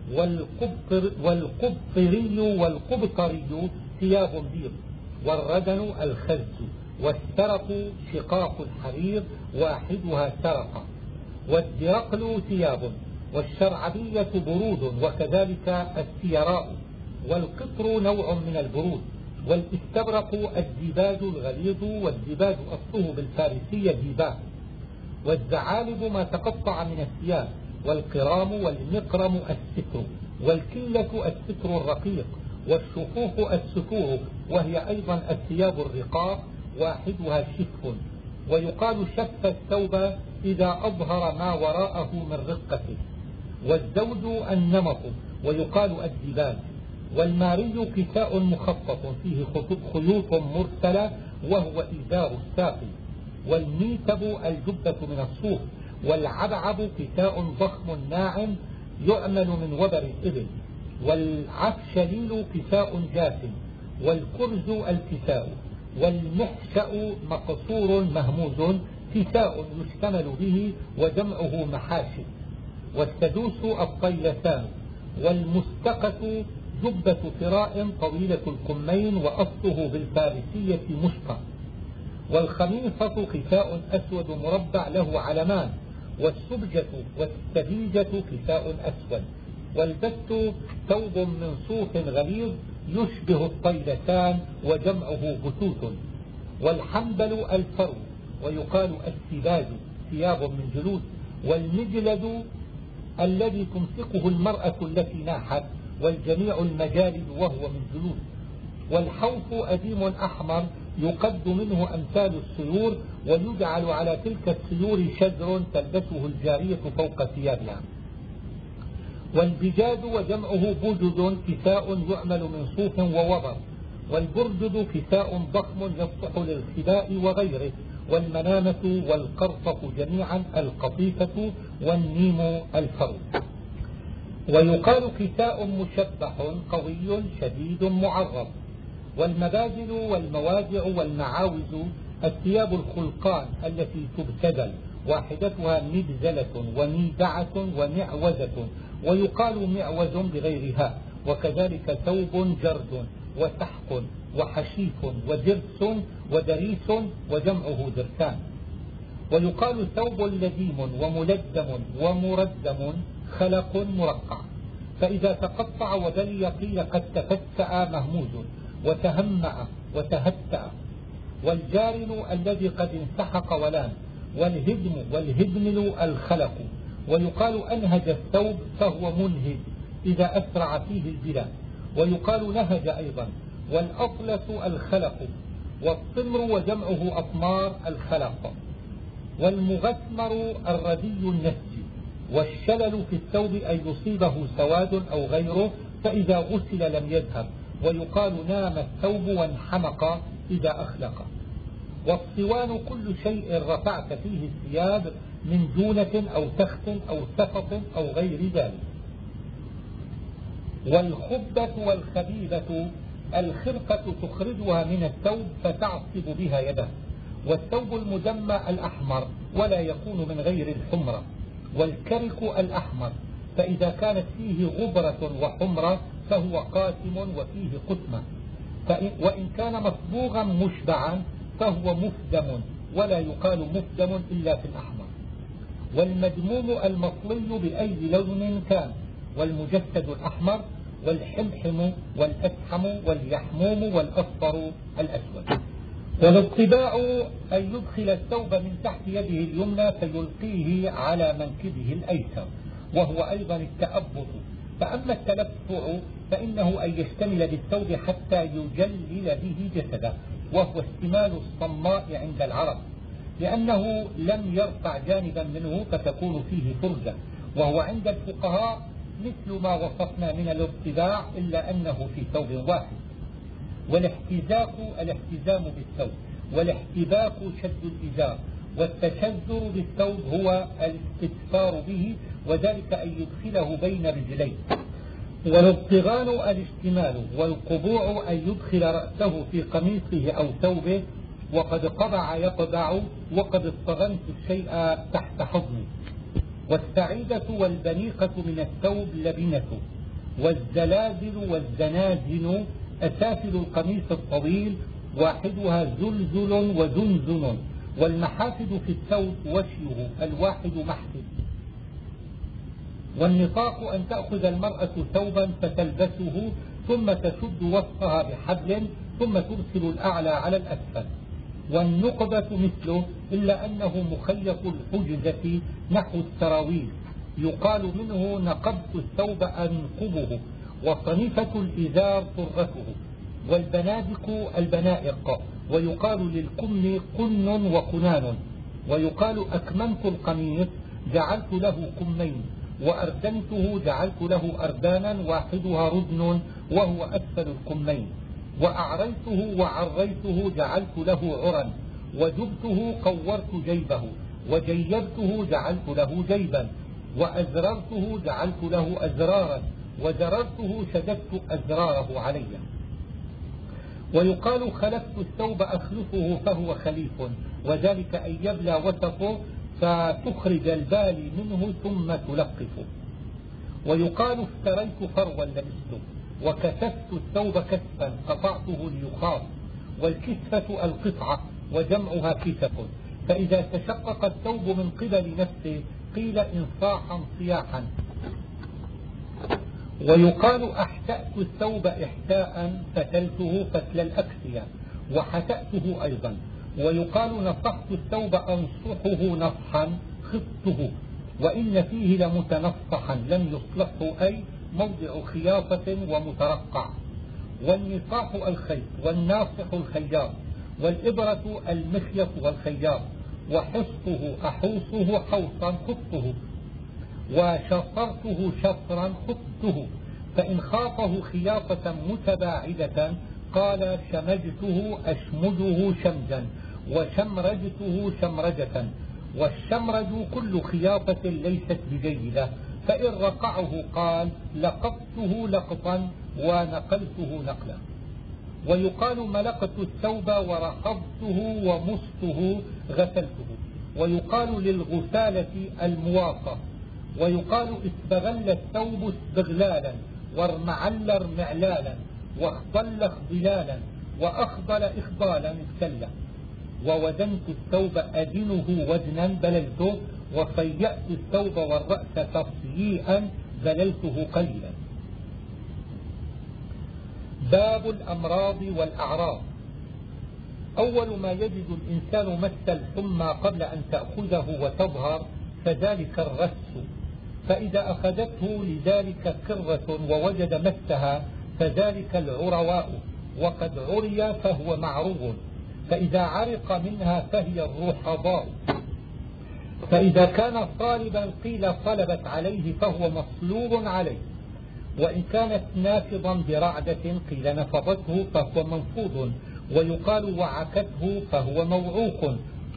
A: والقبطري والقبطري ثياب بيض، والردن الخز، والسرق شقاق الحرير واحدها سرق، والدرقل ثياب، والشرعبية برود وكذلك السيراء، والقطر نوع من البرود، والاستبرق الديباج الغليظ، والديباج أصله بالفارسية ديباج، والزعالب ما تقطع من الثياب، والقرام والمقرم الستر، والكلة الستر الرقيق، والشفوف الستور وهي أيضا الثياب الرقاق واحدها شف، ويقال شف الثوب إذا أظهر ما وراءه من رقته، والزوج النمط ويقال الدباج، والماري كساء مخطط فيه خيوط مرسلة وهو إزار الساقي، والميتب الجبة من الصوف، والعبعب كساء ضخم ناعم يعمل من وبر الإبل، والعفشليل كساء جاف، والكرز الكساء، والمحشأ مقصور مهموز كساء يشتمل به وجمعه محاشي، والسدوس الطيلتان، والمستقة جبة فراء طويلة الكمين وأصله بالفارسية مشقة، والخميصة كساء أسود مربع له علمان، والسبجة والسبيجة كساء أسود، والبت ثوب من صوف غليظ يشبه الطيلتان وجمعه بتوت، والحنبل الفرو ويقال السباج ثياب من جلود، والمجلد الذي تمسكه المرأة التي ناحت، والجميع المجالد وهو من جلود، والحوف أديم أحمر يقد منه أمثال السيور، ويجعل على تلك السيور شجر تلبسه الجارية فوق ثيابها، والبجاد وجمعه بجد كساء يعمل من صوف ووبر، والبردد كساء ضخم يصلح للخباء وغيره، والمنامة والقرطف جميعا القطيفة، والنيم الفرو، ويقال كساء مشبح قوي شديد معرض، والمبادل والمواجع والمعاوز الثياب الخلقان التي تبتدل واحدتها مبزلة وميدعة ومعوزة، ويقال معوز بغيرها، وكذلك ثوب جرد وسحق وحشيف ودرس ودريس وجمعه درسان، ويقال ثوب لديم وملدم ومردم خلق مرقع، فإذا تقطع وبلي قيل قد تفتأ مهموز وتهمأ وتهتأ، والجارن الذي قد انسحق ولان، والهدمل الخلق، ويقال أنهج الثوب فهو منهج إذا أسرع فيه البلاد، ويقال نهج أيضا، والأطلس الخلق، والطمر وجمعه أطمار الخلق، والمغثمر الردي النسج، والشلل في الثوب أن يصيبه سواد أو غيره فإذا غسل لم يذهب، ويقال نام الثوب وانحمق إذا أخلق، والصوان كل شيء رفعت فيه الثياب من دونة أو تخت أو سفط أو غير ذلك، والخبة والخبيبة الخرقة تخرجها من الثوب فتعصب بها يده، والثوب المدمى الأحمر ولا يكون من غير الحمرة، والكرك الأحمر فإذا كانت فيه غبرة وحمرة فهو قاتم وفيه قتمة، وإن كان مصبوغا مشبعا فهو مفدم، ولا يقال مفدم إلا في الأحمر. والمدموم المطلي بأي لون كان، والمجسد الأحمر، والحمحم والأسحم واليحموم والأصفر الأسود. والاطباع أن يدخل الثوب من تحت يده اليمنى فيلقيه على منكبه الأيسر، وهو أيضا التأبط. فأما التلفع فإنه أن يشتمل بالثوب حتى يجلل به جسده، وهو استمال الصماء عند العرب، لأنه لم يرفع جانبا منه فتكون فيه فرجة، وهو عند الفقهاء مثل ما وصفنا من الارتباع إلا أنه في ثوب واحد. والاحتزاق الاحتزام بالثوب، والاحتباك شد الإزار، والتشذر بالثوب هو الاستدفار به، وذلك أن يدخله بين رجليه. والابطغان الاشتمال، والقبوع أن يدخل رأسه في قميصه أو ثوبه، وقد قبع يقبع، وقد اضطغنت الشيء تحت حضني. والسعيدة والبنيقة من الثوب لبنة. والزلازل والزنازن أسافل القميص الطويل، واحدها زلزل وزنزن. والمحافد في الثوب وشيه، الواحد محفد. والنطاق أن تأخذ المرأة ثوبا فتلبسه ثم تشد وسطها بحبل ثم ترسل الأعلى على الأسفل. والنقبة مثله إلا أنه مخيط الحجزة نحو السراويل، يقال منه نقبت الثوب أنقبه. وصنيفة الإزار طرته. والبنادق البنائق، ويقال للكم قن وقنان. ويقال أكممت القميص جعلت له كمين، وأردنته جعلت له أردانا، واحدها ردن وهو أسفل الكمين. وأعريته وعريته جعلت له عرا، وجبته قورت جيبه، وجيبته جعلت له جيبا، وأزررته جعلت له أزرارا، وزررته شددت أزراره علي. ويقال خلفت الثوب أخلفه فهو خليف، وذلك أن يبلى وسطه فتخرج البالي منه ثم تلقفه. ويقال افتريت فروا لبسته. وكسفت الثوب كسفا قطعته ليخاف. والكسفة القطعة وجمعها كسف. فإذا تشقق الثوب من قبل نفسه قيل إنصاحا صياحا. ويقال أحتأت الثوب إحتاء فتلته فتل الأكسية، وحتأته أيضا. ويقال نصحت الثوب أنصحه نصحا خطه، وإن فيه لمتنصحا لم يصلحه، أي موضع خياطة ومترقع. والنصاح الخيط، والناصح الخياط، والإبرة المخيط والخياط. وحصته أحوصه حوصا خطه، وشصرته شصرا خطه. فإن خاطه خياطة متباعدة قال شمجته أشمجه شمجا، وشمرجته شمرجة. والشمرج كل خياطة ليست بجيدة. فإن رقعه قال لقطته لقطا ونقلته نقلا. ويقال ملقت الثوب ورحضته ومصته غسلته. ويقال للغسالة المواصة. ويقال استغل الثوب استغلالا، وارمعل ارمعلالا، واخضل اخضلالا، وأخضل إخضالا استلا. وودنت الثوب أدنه ودنا بللته، وصيأت الثوب والرأس تصييئا بللته قليلا. باب الأمراض والأعراض. أول ما يجد الإنسان مس الحمى قبل أن تأخذه وتظهر فذلك الرس، فإذا أخذته لذلك كرة ووجد مسها فذلك العرواء، وقد عري فهو معرو، فإذا عرق منها فهي الرحضاء. فإذا كان صالبا قيل صلبت عليه فهو مصلوب عليه، وإن كانت نافضا برعدة قيل نفضته فهو منفوض. ويقال وعكته فهو موعوق،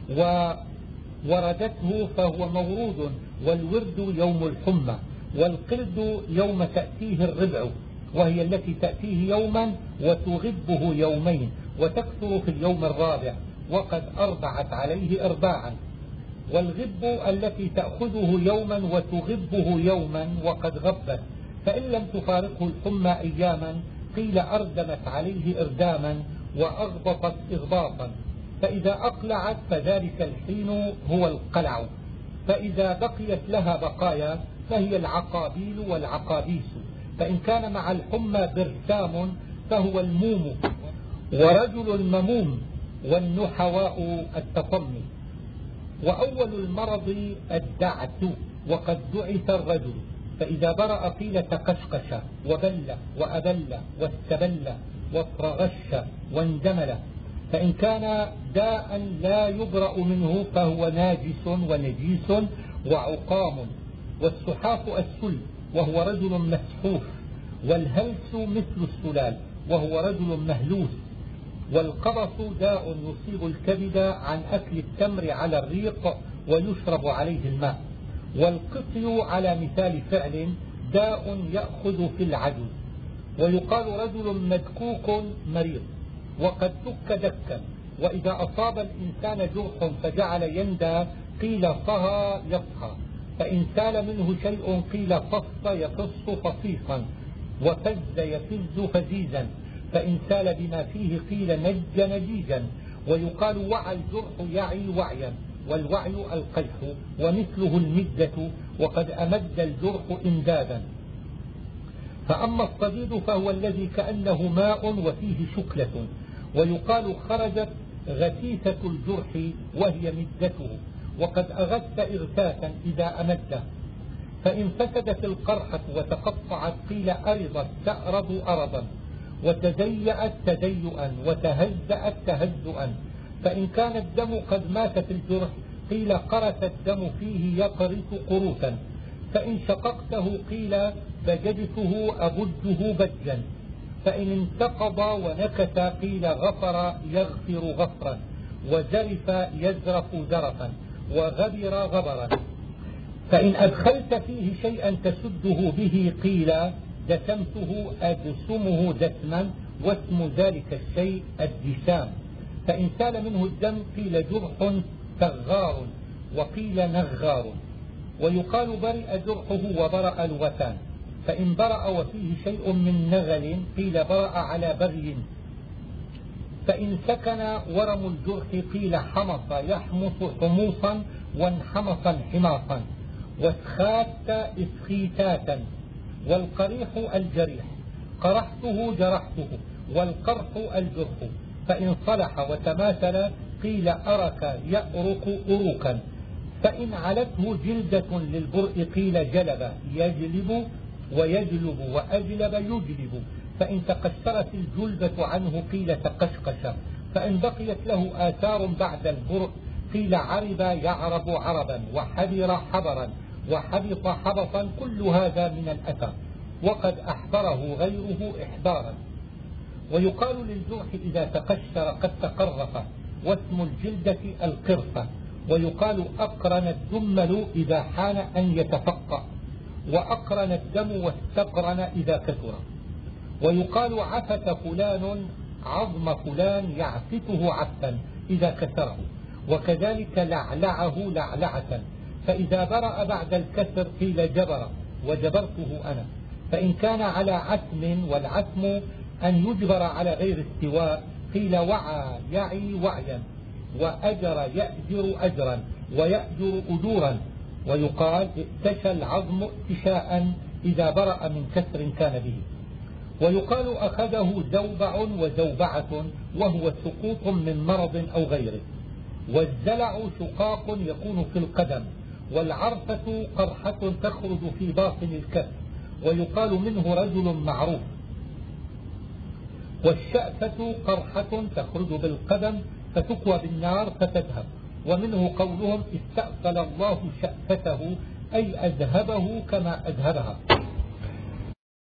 A: ووردته فهو مورود. والورد يوم الحمى، والقلد يوم تأتيه الربع، وهي التي تأتيه يوما وتغبه يومين وتكثر في اليوم الرابع، وقد أربعت عليه إرباعا. والغب التي تأخذه يوما وتغبه يوما وقد غبت، فإن لم تفارقه الحمى أياما قيل أردمت عليه إرداما وأغبطت إغباطا، فإذا أقلعت فذلك الحين هو القلع، فإذا بقيت لها بقايا فهي العقابيل والعقابيس، فإن كان مع الحمى برسام فهو الموم، ورجل مموم، والنحواء التطمي. وأول المرض الدعث، وقد دعث الرجل، فإذا برأ قيل تقشقش وبل وأبل واستبل وافرغش واندمل، فإن كان داء لا يبرأ منه فهو ناجس ونجيس وعقام. والسحاف السل وهو رجل مسحوف، والهلس مثل السلال وهو رجل مهلوس. والقبص داء يصيب الكبد عن أكل التمر على الريق ويشرب عليه الماء. والقطي على مثال فعل داء يأخذ في العجز. ويقال رجل مدكوك مريض وقد دك دكا. وإذا أصاب الإنسان جرح فجعل يندى قيل صهى يصهى، فإن سال منه شيء قيل فص يفص فصيصا، وفز يفز فزيزا، فإن سال بما فيه قيل نج نجيجا. ويقال وعى الجرح يعي وعيا، والوعي القيح ومثله المدة، وقد أمد الجرح إمدادا. فأما الصديد فهو الذي كأنه ماء وفيه شكلة، ويقال خرجت غثيثة الجرح وهي مدته، وقد أغث إغثاثا إذا أمده. فإن فسدت القرحة وتقطعت قيل أرضت تأرض أرضا، وتزيأت تزيئا، وتهزأت تهزؤا. فإن كان الدم قد مات في الجرح قيل قرس الدم فيه يقرس قروسا. فإن شققته قيل بجدته أبده بجا. فإن انتقض ونكس قيل غفر يغفر غفرا، وزرف يزرف زرفا، وغبر غبرا. فإن أدخلت فيه شيئا تسده به قيل دسمته أدسمه دسما، واسم ذلك الشيء الدسام. فإن سال منه الدم قيل جرح ثغار، وقيل نغار. ويقال برئ جرحه وبرأ الوثان. فإن برأ وفيه شيء من نغل قيل برأ على بغي. فإن سكن ورم الجرح قيل حمص يحمص حموصا، وانحمص انحماصا، واسخات اسخيتاتا. والقريح الجريح، قرحته جرحته، والقرح الجرح. فإن صلح وتماثل قيل أرك يأرك أروكا. فإن علته جلدة للبرء قيل جلب يجلب ويجلب، وأجلب يجلب. فإن تقشرت الجلبة عنه قيل تقشقش. فإن بقيت له آثار بعد البرء قيل عرب يعرب عربا، وحبر حبرا، وحبط حبطا. كل هذا من الأثر، وقد أحبره غيره إحبارا. ويقال للجرح إذا تقشر قد تقرف، واسم الجلدة القرفة. ويقال أقرن الدمل إذا حان أن يتفقأ، وأقرن الدم واستقرن إذا كثر. ويقال عفت فلان عظم فلان يعفته عفا إذا كسره، وكذلك لعلعه لعلعة. فإذا برأ بعد الكسر قيل جبر، وجبرته أنا. فإن كان على عتم، والعتم أن يجبر على غير استواء، قيل وعى يعي وعيا، وأجر يأجر أجرا، ويأجر أجورا. ويقال ائتشى العظم ائتشاء إذا برأ من كسر كان به. ويقال أخذه زوبع وزوبعة، وهو سقوط من مرض أو غيره. والزلع شقاق يكون في القدم، والعرفة قرحة تخرج في باطن الكف، ويقال منه رجل معروف. والشأفة قرحة تخرج بالقدم فتكوى بالنار فتذهب. ومنه قولهم استأصل الله شأفته، أي أذهبه كما أذهبها.